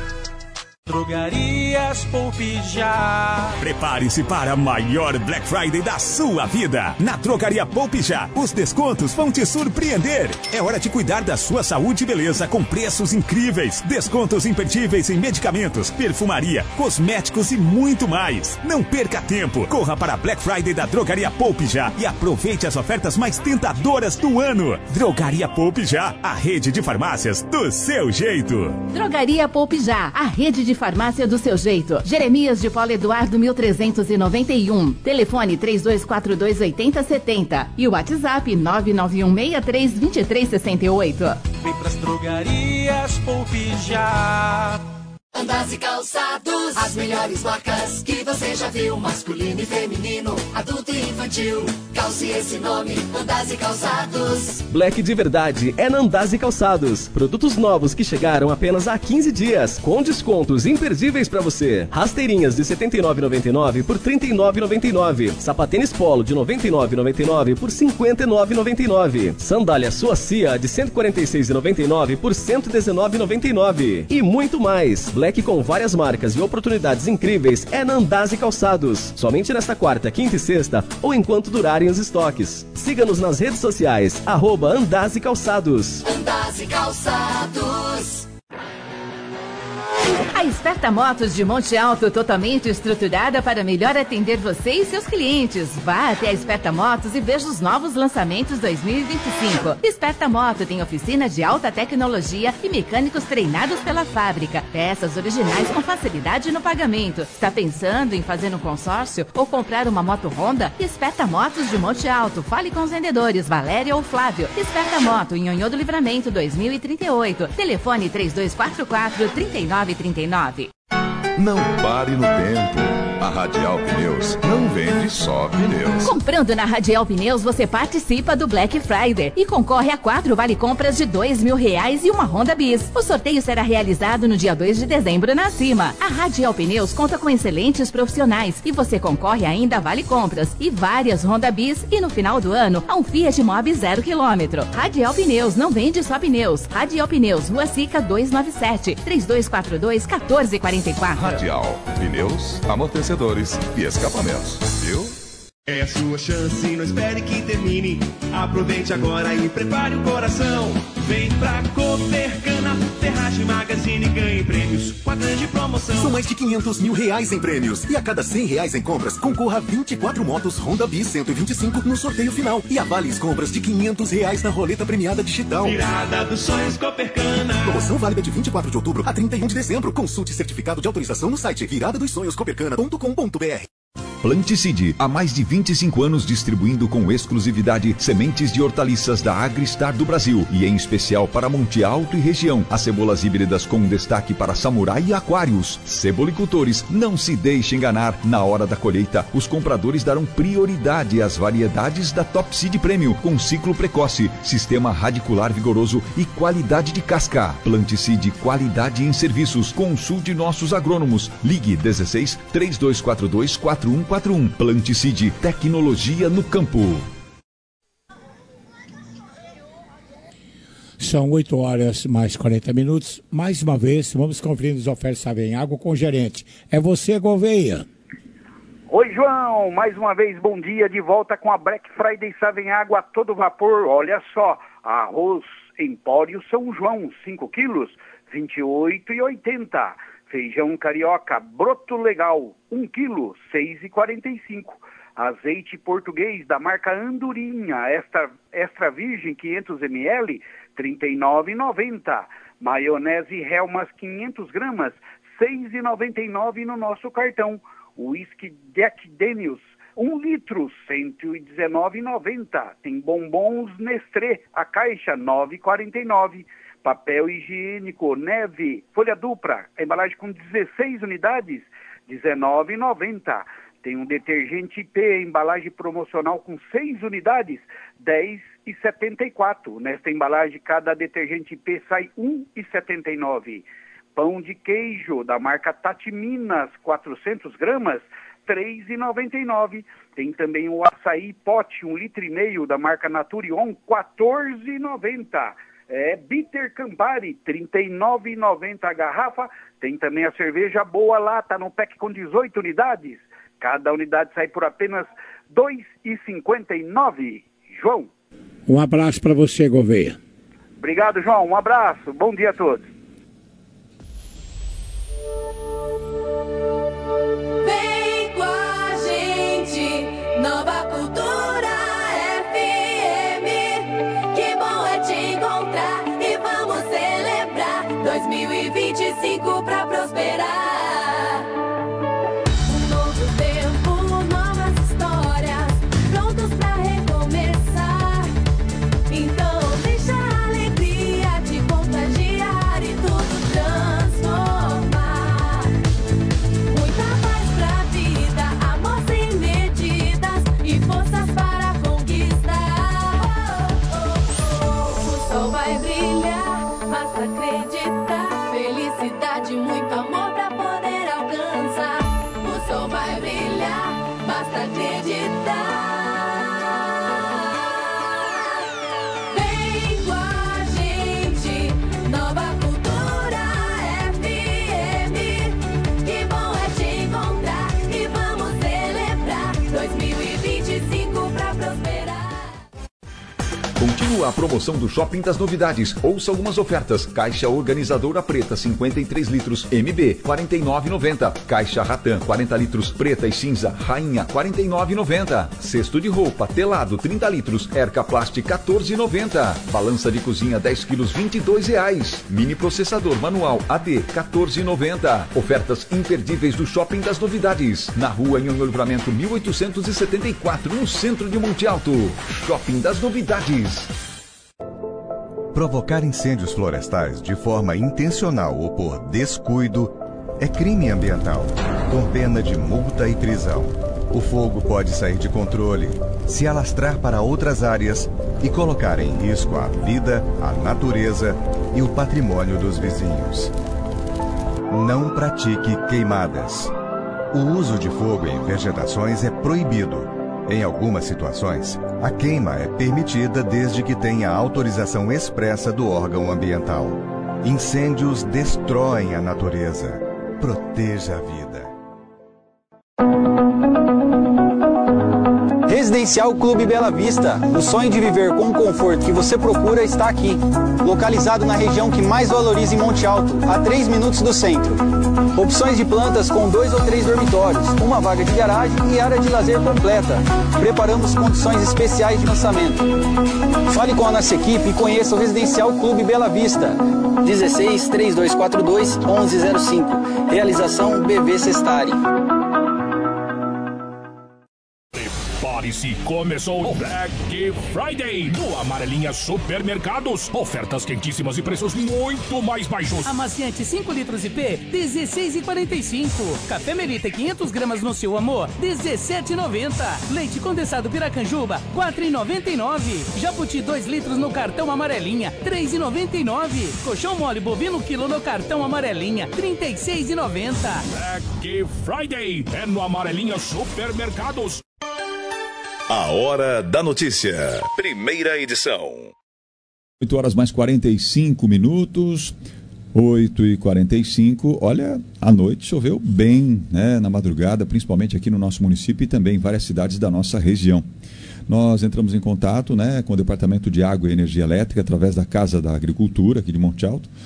Drogarias Poupe Já. Prepare-se para a maior Black Friday da sua vida. Na Drogaria Poupe Já, os descontos vão te surpreender. É hora de cuidar da sua saúde e beleza com preços incríveis. Descontos imperdíveis em medicamentos, perfumaria, cosméticos e muito mais. Não perca tempo. Corra para a Black Friday da Drogaria Poupe Já e aproveite as ofertas mais tentadoras do ano. Drogaria Poupe Já, a rede de farmácias do seu jeito. Drogaria Poupe Já, a rede de farmácia do seu jeito. Jeremias de Paulo Eduardo mil trezentos e noventa e um. Telefone três dois quatro dois oito zero sete zero e o WhatsApp nove nove um seis três dois três seis oito. Vem pras drogarias Poupe Já. Andas e calçados, as melhores marcas que você já viu, masculino e feminino, adulto e infantil. Calce esse nome, Andas e Calçados. Black de verdade é na Andas e Calçados. Produtos novos que chegaram apenas há quinze dias, com descontos imperdíveis para você. Rasteirinhas de setenta e nove reais e noventa e nove centavos por trinta e nove reais e noventa e nove centavos. Sapatênis Polo de noventa e nove reais e noventa e nove centavos por cinquenta e nove reais e noventa e nove centavos. Sandália Suacia de cento e quarenta e seis reais e noventa e nove centavos por cento e dezenove reais e noventa e nove centavos. E muito mais. Black com várias marcas e oportunidades incríveis é na Andas e Calçados. Somente nesta quarta, quinta e sexta ou enquanto durarem os estoques. Siga-nos nas redes sociais, arroba Andas e Calçados. Andas e Calçados. A Esperta Motos de Monte Alto, totalmente estruturada para melhor atender você e seus clientes. Vá até a Esperta Motos e veja os novos lançamentos dois mil e vinte e cinco. Esperta Moto tem oficina de alta tecnologia e mecânicos treinados pela fábrica. Peças originais com facilidade no pagamento. Está pensando em fazer um consórcio ou comprar uma moto Honda? Esperta Motos de Monte Alto. Fale com os vendedores Valéria ou Flávio. Esperta Moto, em Nhonhô do Livramento dois mil e trinta e oito. Telefone três dois quatro quatro, três nove três nove. Não pare no tempo. A Radial Pneus não vende só pneus. Comprando na Radial Pneus, você participa do Black Friday e concorre a quatro vale-compras de dois mil reais e uma Honda Bis. O sorteio será realizado no dia dois de dezembro na Cima. A Radial Pneus conta com excelentes profissionais e você concorre ainda a vale-compras e várias Honda Bis e no final do ano a um Fiat Mobi zero quilômetro. Radial Pneus não vende só pneus. Radial Pneus, Rua Sica duzentos e noventa e sete, três dois quatro dois, um quatro quatro quatro. Radial Pneus, amortecedores e escapamentos, viu? É a sua chance, não espere que termine. Aproveite agora e prepare o coração. Vem pra Copercana, Ferragem Magazine, ganhe prêmios com a grande promoção. São mais de quinhentos mil reais em prêmios. E a cada cem reais em compras, concorra a vinte e quatro motos Honda Bis cento e vinte e cinco no sorteio final. E a vales compras de quinhentos reais na roleta premiada digital. Virada dos sonhos Copercana. Promoção válida de vinte e quatro de outubro a trinta e um de dezembro. Consulte certificado de autorização no site virada dos sonhos copercana ponto com ponto br. Planticide, há mais de vinte e cinco anos distribuindo com exclusividade sementes de hortaliças da Agristar do Brasil e em especial para Monte Alto e região. As cebolas híbridas com destaque para Samurai e Aquários. Cebolicultores, não se deixe enganar. Na hora da colheita, os compradores darão prioridade às variedades da Top Seed Premium com ciclo precoce, sistema radicular vigoroso e qualidade de casca. Planticide, qualidade em serviços. Consulte nossos agrônomos. Ligue dezesseis, três dois quatro dois, quatro um quatro um. Planticide, tecnologia no campo. São oito horas mais quarenta minutos. Mais uma vez, vamos conferir as ofertas Savem Água com o gerente. É você, Gouveia. Oi, João. Mais uma vez, bom dia. De volta com a Black Friday Savem Água a todo vapor. Olha só, arroz Empório São João, cinco quilos, vinte e oito reais e oitenta centavos. Feijão carioca broto legal, um quilo, seis reais e quarenta e cinco centavos. Azeite português da marca Andorinha, extra, extra virgem, quinhentos mililitros, trinta e nove reais e noventa centavos. Maionese Helmas quinhentas gramas, seis reais e noventa e nove centavos no nosso cartão. Whisky Jack Daniels, um litro, cento e dezenove reais e noventa centavos. Tem bombons Nestlé, a caixa, nove reais e quarenta e nove centavos. Papel higiênico Neve, folha dupla, a embalagem com dezesseis unidades, dezenove reais e noventa centavos. Tem um detergente P, embalagem promocional com seis unidades, dez reais e setenta e quatro centavos. Nesta embalagem, cada detergente P sai um real e setenta e nove centavos. Pão de queijo da marca Tati Minas, quatrocentas gramas, três reais e noventa e nove centavos. Tem também o açaí pote, um litro e meio da marca Naturion, quatorze reais e noventa centavos. É Bitter Campari, trinta e nove reais e noventa centavos a garrafa. Tem também a cerveja Boa Lata, no pack com dezoito unidades. Cada unidade sai por apenas dois reais e cinquenta e nove centavos. João. Um abraço para você, Gouveia. Obrigado, João. Um abraço. Bom dia a todos. Vem com a gente, Nova Cultura F M. Que bom é te encontrar e vamos celebrar dois mil e vinte e cinco pra prosperar. Continua a promoção do Shopping das Novidades. Ouça algumas ofertas. Caixa organizadora preta, cinquenta e três litros, M B, quarenta e nove reais e noventa centavos. Caixa Ratan, quarenta litros, preta e cinza, Rainha, quarenta e nove reais e noventa centavos. Cesto de roupa, telado, trinta litros, Erca Plast, quatorze reais e noventa centavos. Balança de cozinha, dez quilos, vinte e dois reais. Mini processador manual A D, quatorze reais e noventa centavos. Ofertas imperdíveis do Shopping das Novidades. Na rua Nhonhô Livramento, mil oitocentos e setenta e quatro, no centro de Monte Alto. Shopping das Novidades. Provocar incêndios florestais de forma intencional ou por descuido é crime ambiental, com pena de multa e prisão. O fogo pode sair de controle, se alastrar para outras áreas e colocar em risco a vida, a natureza e o patrimônio dos vizinhos. Não pratique queimadas. O uso de fogo em vegetações é proibido. Em algumas situações, a queima é permitida desde que tenha autorização expressa do órgão ambiental. Incêndios destroem a natureza. Proteja a vida. Residencial Clube Bela Vista. O sonho de viver com o conforto que você procura está aqui. Localizado na região que mais valoriza em Monte Alto, a três minutos do centro. Opções de plantas com dois ou três dormitórios, uma vaga de garagem e área de lazer completa. Preparamos condições especiais de lançamento. Fale com a nossa equipe e conheça o Residencial Clube Bela Vista. dezesseis, trinta e dois quarenta e dois, onze zero cinco. Realização B V Sestari. Prepare-se, começou o Black Friday no Amarelinha Supermercados. Ofertas quentíssimas e preços muito mais baixos. Amaciante cinco litros I P, dezesseis reais e quarenta e cinco centavos. Café Melita quinhentas gramas no seu amor, dezessete reais e noventa centavos. Leite condensado Piracanjuba, quatro reais e noventa e nove centavos. Jabuti dois litros no cartão Amarelinha, três reais e noventa e nove centavos. Colchão mole bovino quilo no cartão Amarelinha, trinta e seis reais e noventa centavos. Black Friday é no Amarelinha Supermercados. A Hora da Notícia. Primeira edição. oito horas mais quarenta e cinco minutos. oito e quarenta e cinco. Olha, à noite choveu bem, né, na madrugada, principalmente aqui no nosso município e também em várias cidades da nossa região. Nós entramos em contato, né, com o Departamento de Água e Energia Elétrica através da Casa da Agricultura aqui de Monte Alto.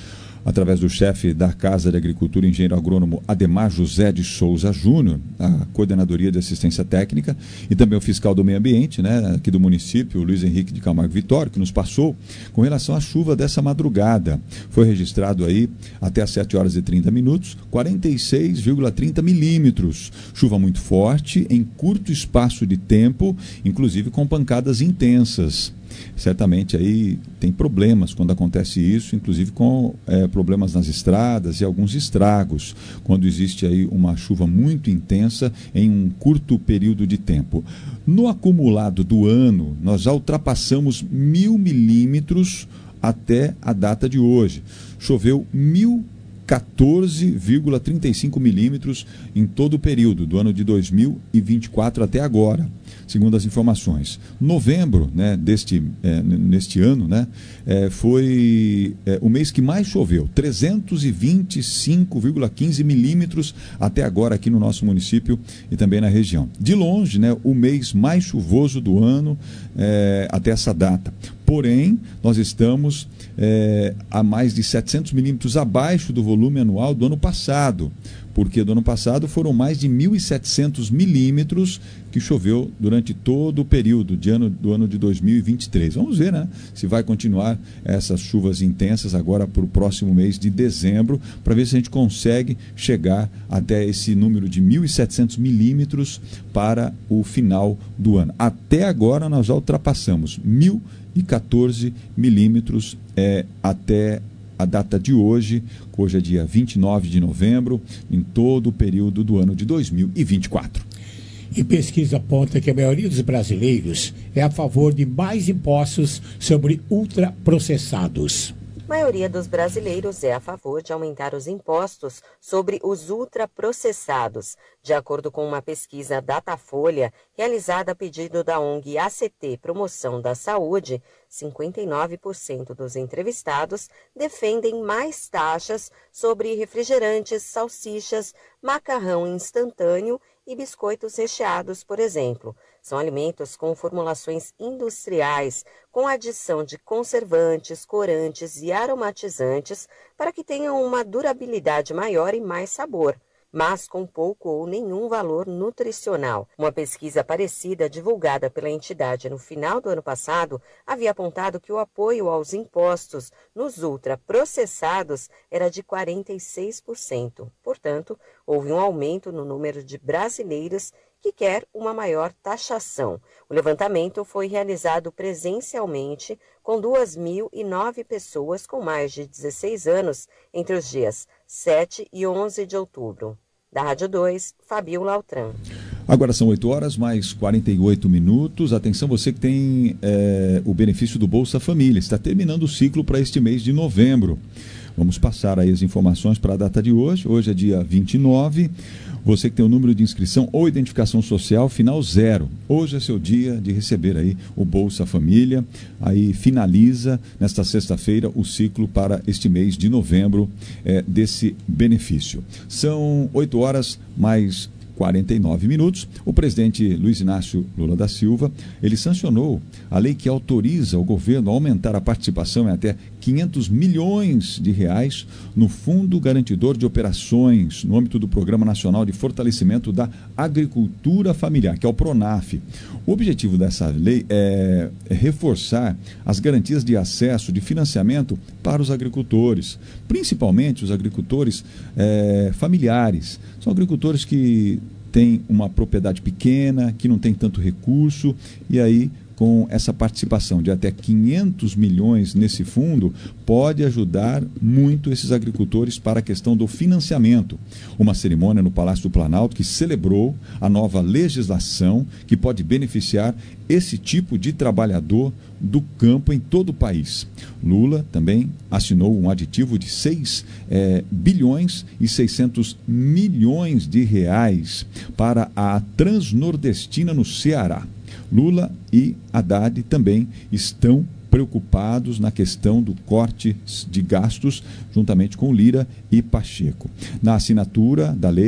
através do chefe da Casa de Agricultura, engenheiro agrônomo Ademar José de Souza Júnior, a Coordenadoria de Assistência Técnica, e também o fiscal do meio ambiente, né, aqui do município, o Luiz Henrique de Camargo Vitório, que nos passou com relação à chuva dessa madrugada. Foi registrado aí até às sete horas e trinta minutos, quarenta e seis vírgula trinta milímetros. Chuva muito forte, em curto espaço de tempo, inclusive com pancadas intensas. Certamente aí tem problemas quando acontece isso, inclusive com é, problemas nas estradas e alguns estragos, quando existe aí uma chuva muito intensa em um curto período de tempo. No acumulado do ano, nós já ultrapassamos mil milímetros até a data de hoje. Choveu mil e quatorze vírgula trinta e cinco milímetros em todo o período do ano de dois mil e vinte e quatro até agora, segundo as informações. Novembro, né, deste, é, neste ano, né, é, foi é, o mês que mais choveu, trezentos e vinte e cinco vírgula quinze milímetros até agora aqui no nosso município e também na região. De longe, né, o mês mais chuvoso do ano é, até essa data. Porém, nós estamos é, a mais de setecentos milímetros abaixo do volume anual do ano passado, porque do ano passado foram mais de mil e setecentos milímetros que choveu durante todo o período de ano, do ano de dois mil e vinte e três. Vamos ver, né, se vai continuar essas chuvas intensas agora para o próximo mês de dezembro, para ver se a gente consegue chegar até esse número de mil e setecentos milímetros para o final do ano. Até agora nós já ultrapassamos mil e quatorze milímetros é, até a data de hoje, hoje é dia vinte e nove de novembro, em todo o período do ano de dois mil e vinte e quatro. E pesquisa aponta que a maioria dos brasileiros é a favor de mais impostos sobre ultraprocessados. A maioria dos brasileiros é a favor de aumentar os impostos sobre os ultraprocessados. De acordo com uma pesquisa Datafolha, realizada a pedido da O N G A C T Promoção da Saúde, cinquenta e nove por cento dos entrevistados defendem mais taxas sobre refrigerantes, salsichas, macarrão instantâneo e biscoitos recheados, por exemplo. São alimentos com formulações industriais, com adição de conservantes, corantes e aromatizantes para que tenham uma durabilidade maior e mais sabor, mas com pouco ou nenhum valor nutricional. Uma pesquisa parecida divulgada pela entidade no final do ano passado havia apontado que o apoio aos impostos nos ultraprocessados era de quarenta e seis por cento. Portanto, houve um aumento no número de brasileiros que quer uma maior taxação. O levantamento foi realizado presencialmente com duas mil e nove pessoas com mais de dezesseis anos entre os dias sete e onze de outubro. Da Rádio dois, Fabiola Altran. Agora são oito horas, mais quarenta e oito minutos. Atenção, você que tem é, o benefício do Bolsa Família. Está terminando o ciclo para este mês de novembro. Vamos passar aí as informações para a data de hoje. Hoje é dia vinte e nove. Você que tem o número de inscrição ou identificação social final zero. Hoje é seu dia de receber aí o Bolsa Família. Aí finaliza nesta sexta-feira o ciclo para este mês de novembro é, desse benefício. São oito horas mais quarenta e nove minutos. O presidente Luiz Inácio Lula da Silva, ele sancionou a lei que autoriza o governo a aumentar a participação em até quinhentos milhões de reais no Fundo Garantidor de Operações, no âmbito do Programa Nacional de Fortalecimento da Agricultura Familiar, que é o PRONAF. O objetivo dessa lei é reforçar as garantias de acesso de financiamento para os agricultores, principalmente os agricultores é, familiares. São agricultores que têm uma propriedade pequena, que não tem tanto recurso, e aí com essa participação de até quinhentos milhões nesse fundo, pode ajudar muito esses agricultores para a questão do financiamento. Uma cerimônia no Palácio do Planalto que celebrou a nova legislação que pode beneficiar esse tipo de trabalhador do campo em todo o país. Lula também assinou um aditivo de seis é, bilhões e seiscentos milhões de reais para a Transnordestina no Ceará. Lula e Haddad também estão preocupados na questão do corte de gastos, juntamente com Lira e Pacheco. Na assinatura da lei,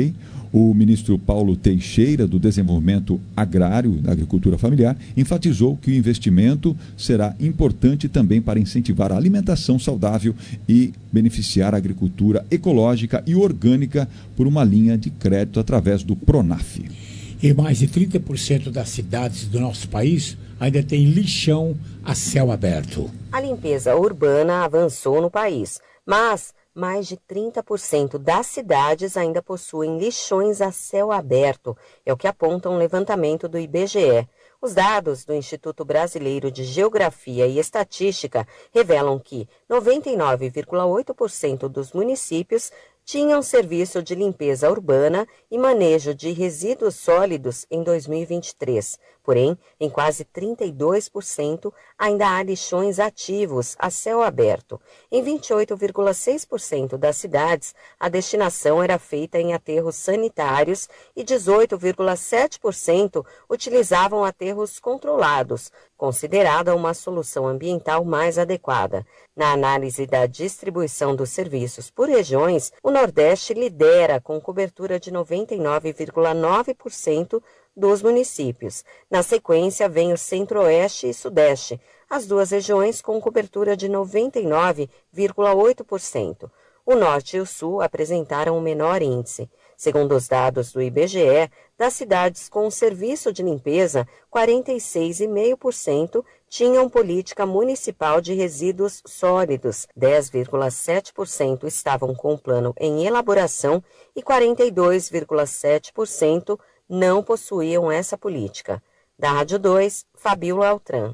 O ministro Paulo Teixeira, do Desenvolvimento Agrário e da Agricultura Familiar, enfatizou que o investimento será importante também para incentivar a alimentação saudável e beneficiar a agricultura ecológica e orgânica por uma linha de crédito através do Pronaf. E mais de trinta por cento das cidades do nosso país ainda tem lixão a céu aberto. A limpeza urbana avançou no país, mas mais de trinta por cento das cidades ainda possuem lixões a céu aberto, é o que aponta um levantamento do I B G E. Os dados do Instituto Brasileiro de Geografia e Estatística revelam que noventa e nove vírgula oito por cento dos municípios tinham serviço de limpeza urbana e manejo de resíduos sólidos em dois mil e vinte e três. Porém, em quase trinta e dois por cento ainda há lixões ativos a céu aberto. Em vinte e oito vírgula seis por cento das cidades, a destinação era feita em aterros sanitários e dezoito vírgula sete por cento utilizavam aterros controlados, considerada uma solução ambiental mais adequada. Na análise da distribuição dos serviços por regiões, o Nordeste lidera com cobertura de noventa e nove vírgula nove por cento dos municípios. Na sequência, vem o Centro-Oeste e Sudeste, as duas regiões com cobertura de noventa e nove vírgula oito por cento. O Norte e o Sul apresentaram o menor índice. Segundo os dados do I B G E, das cidades com serviço de limpeza, quarenta e seis vírgula cinco por cento tinham política municipal de resíduos sólidos, dez vírgula sete por cento estavam com o plano em elaboração e quarenta e dois vírgula sete por cento não possuíam essa política. Da Rádio dois, Fabíola Altran.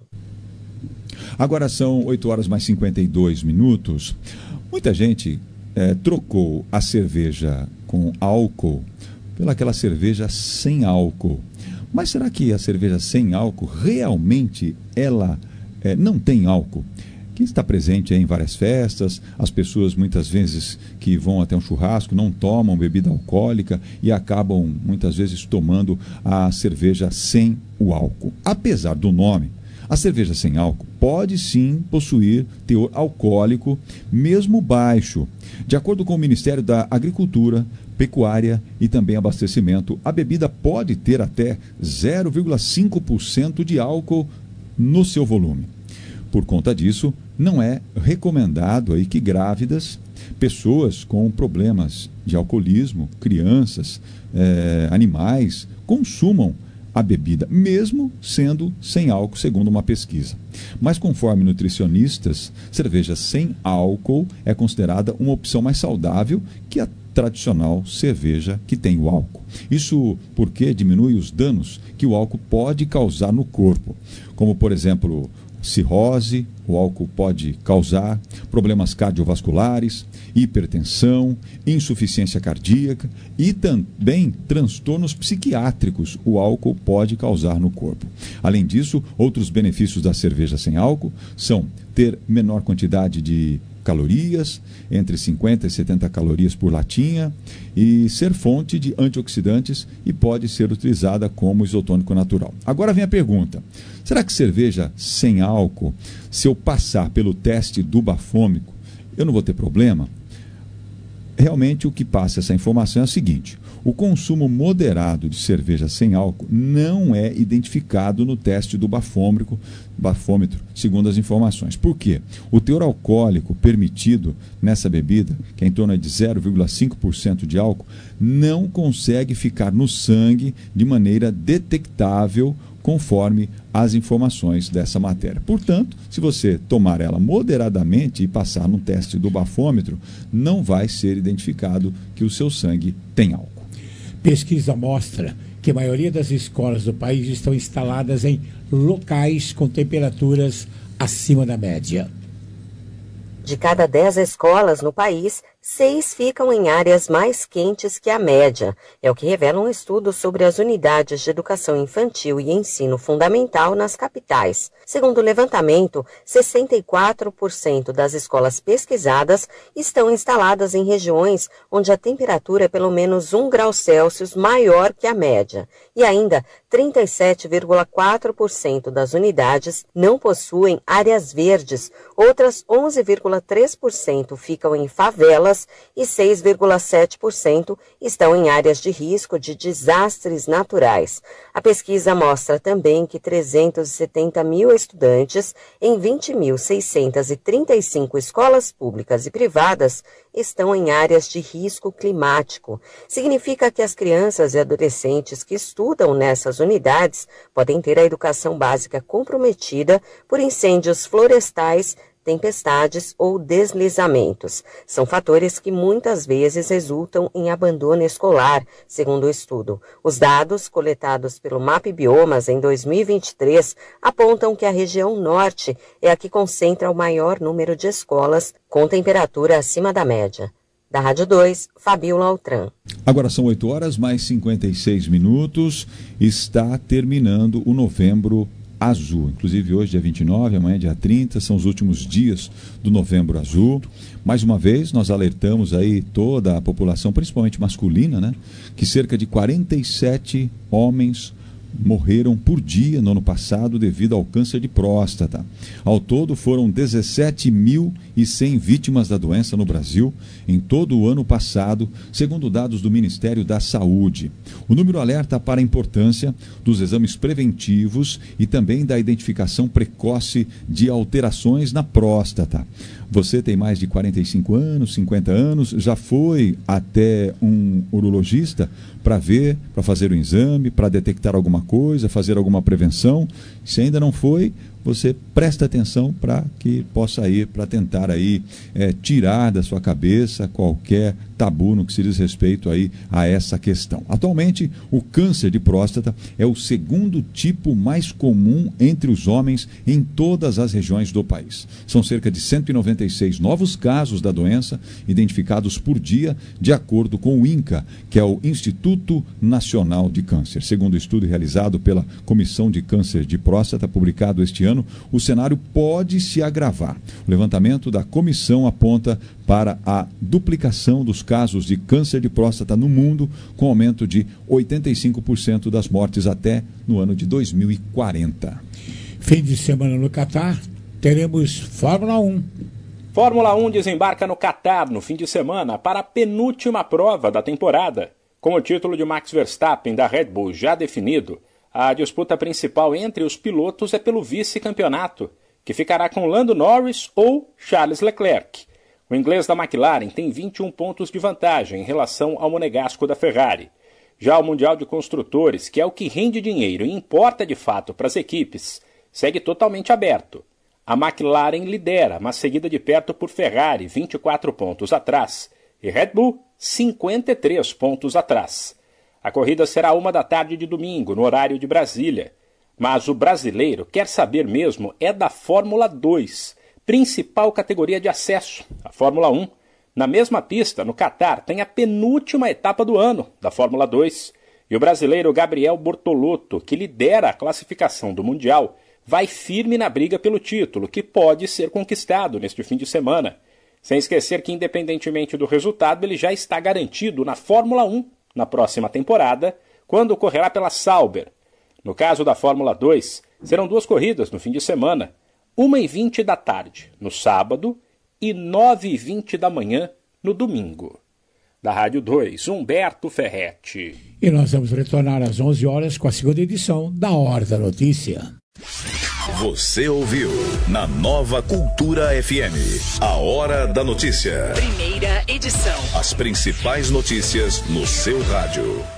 Agora são oito horas mais cinquenta e dois minutos. Muita gente é, trocou a cerveja com álcool pelaquela cerveja sem álcool. Mas será que a cerveja sem álcool realmente ela é, não tem álcool? Que está presente em várias festas, as pessoas muitas vezes que vão até um churrasco não tomam bebida alcoólica e acabam muitas vezes tomando a cerveja sem o álcool. Apesar do nome, a cerveja sem álcool pode sim possuir teor alcoólico, mesmo baixo. De acordo com o Ministério da Agricultura, Pecuária e também Abastecimento, a bebida pode ter até zero vírgula cinco por cento de álcool no seu volume. Por conta disso, não é recomendado aí que grávidas, pessoas com problemas de alcoolismo, crianças, eh, animais, consumam a bebida, mesmo sendo sem álcool, segundo uma pesquisa. Mas conforme nutricionistas, cerveja sem álcool é considerada uma opção mais saudável que a tradicional cerveja que tem o álcool. Isso porque diminui os danos que o álcool pode causar no corpo, como por exemplo, cirrose, o álcool pode causar problemas cardiovasculares, hipertensão, insuficiência cardíaca e também transtornos psiquiátricos o álcool pode causar no corpo. Além disso, outros benefícios da cerveja sem álcool são ter menor quantidade de calorias, entre cinquenta e setenta calorias por latinha, e ser fonte de antioxidantes e pode ser utilizada como isotônico natural. Agora vem a pergunta: será que cerveja sem álcool, se eu passar pelo teste do bafômico, eu não vou ter problema? Realmente o que passa essa informação é o seguinte: o consumo moderado de cerveja sem álcool não é identificado no teste do bafômetro, bafômetro, segundo as informações. Por quê? O teor alcoólico permitido nessa bebida, que é em torno de zero vírgula cinco por cento de álcool, não consegue ficar no sangue de maneira detectável conforme as informações dessa matéria. Portanto, se você tomar ela moderadamente e passar no teste do bafômetro, não vai ser identificado que o seu sangue tem álcool. Pesquisa mostra que a maioria das escolas do país estão instaladas em locais com temperaturas acima da média. De cada dez escolas no país, seis ficam em áreas mais quentes que a média. É o que revela um estudo sobre as unidades de educação infantil e ensino fundamental nas capitais. Segundo o levantamento, sessenta e quatro por cento das escolas pesquisadas estão instaladas em regiões onde a temperatura é pelo menos um grau Celsius maior que a média. E ainda, trinta e sete vírgula quatro por cento das unidades não possuem áreas verdes. Outras onze vírgula três por cento ficam em favelas agrícolas e seis vírgula sete por cento estão em áreas de risco de desastres naturais. A pesquisa mostra também que trezentos e setenta mil estudantes em vinte mil seiscentas e trinta e cinco escolas públicas e privadas estão em áreas de risco climático. Significa que as crianças e adolescentes que estudam nessas unidades podem ter a educação básica comprometida por incêndios florestais, tempestades ou deslizamentos. São fatores que muitas vezes resultam em abandono escolar, segundo o estudo. Os dados coletados pelo MAP Biomas em dois mil e vinte e três apontam que a região norte é a que concentra o maior número de escolas com temperatura acima da média. Da Rádio dois, Fabiola Altran. Agora são oito horas mais cinquenta e seis minutos. Está terminando o Novembro Azul. Inclusive hoje, dia vinte e nove, amanhã, dia trinta, são os últimos dias do Novembro Azul. Mais uma vez, nós alertamos aí toda a população, principalmente masculina, né, que cerca de quarenta e sete homens morreram por dia no ano passado devido ao câncer de próstata. Ao todo, foram dezessete mil e cem vítimas da doença no Brasil em todo o ano passado, segundo dados do Ministério da Saúde. O número alerta para a importância dos exames preventivos e também da identificação precoce de alterações na próstata. Você tem mais de quarenta e cinco anos, cinquenta anos, já foi até um urologista para ver, para fazer o exame, para detectar alguma coisa, fazer alguma prevenção? Se ainda não foi, você presta atenção para que possa ir, para tentar aí é, tirar da sua cabeça qualquer tabu no que se diz respeito aí a essa questão. Atualmente, o câncer de próstata é o segundo tipo mais comum entre os homens em todas as regiões do país. São cerca de cento e noventa e seis novos casos da doença identificados por dia, de acordo com o INCA, que é o Instituto Nacional de Câncer. Segundo o estudo realizado pela Comissão de Câncer de Próstata, publicado este ano, o cenário pode se agravar. O levantamento da comissão aponta para a duplicação dos casos de câncer de próstata no mundo, com aumento de oitenta e cinco por cento das mortes até no ano de dois mil e quarenta. Fim de semana no Catar, teremos Fórmula um. Fórmula um desembarca no Catar no fim de semana para a penúltima prova da temporada. Com o título de Max Verstappen da Red Bull já definido, a disputa principal entre os pilotos é pelo vice-campeonato, que ficará com Lando Norris ou Charles Leclerc. O inglês da McLaren tem vinte e um pontos de vantagem em relação ao monegasco da Ferrari. Já o Mundial de Construtores, que é o que rende dinheiro e importa de fato para as equipes, segue totalmente aberto. A McLaren lidera, mas seguida de perto por Ferrari, vinte e quatro pontos atrás, e Red Bull, cinquenta e três pontos atrás. A corrida será uma da tarde de domingo, no horário de Brasília. Mas o brasileiro quer saber mesmo é da Fórmula dois, principal categoria de acesso, a Fórmula um. Na mesma pista, no Catar, tem a penúltima etapa do ano da Fórmula dois. E o brasileiro Gabriel Bortolotto, que lidera a classificação do Mundial, vai firme na briga pelo título, que pode ser conquistado neste fim de semana. Sem esquecer que, independentemente do resultado, ele já está garantido na Fórmula um na próxima temporada, quando correrá pela Sauber. No caso da Fórmula dois, serão duas corridas no fim de semana, uma e vinte da tarde, no sábado, e nove e vinte da manhã, no domingo. Da Rádio dois, Humberto Ferretti. E nós vamos retornar às onze horas com a segunda edição da Hora da Notícia. Você ouviu na Nova Cultura F M, a Hora da Notícia. Primeira edição. As principais notícias no seu rádio.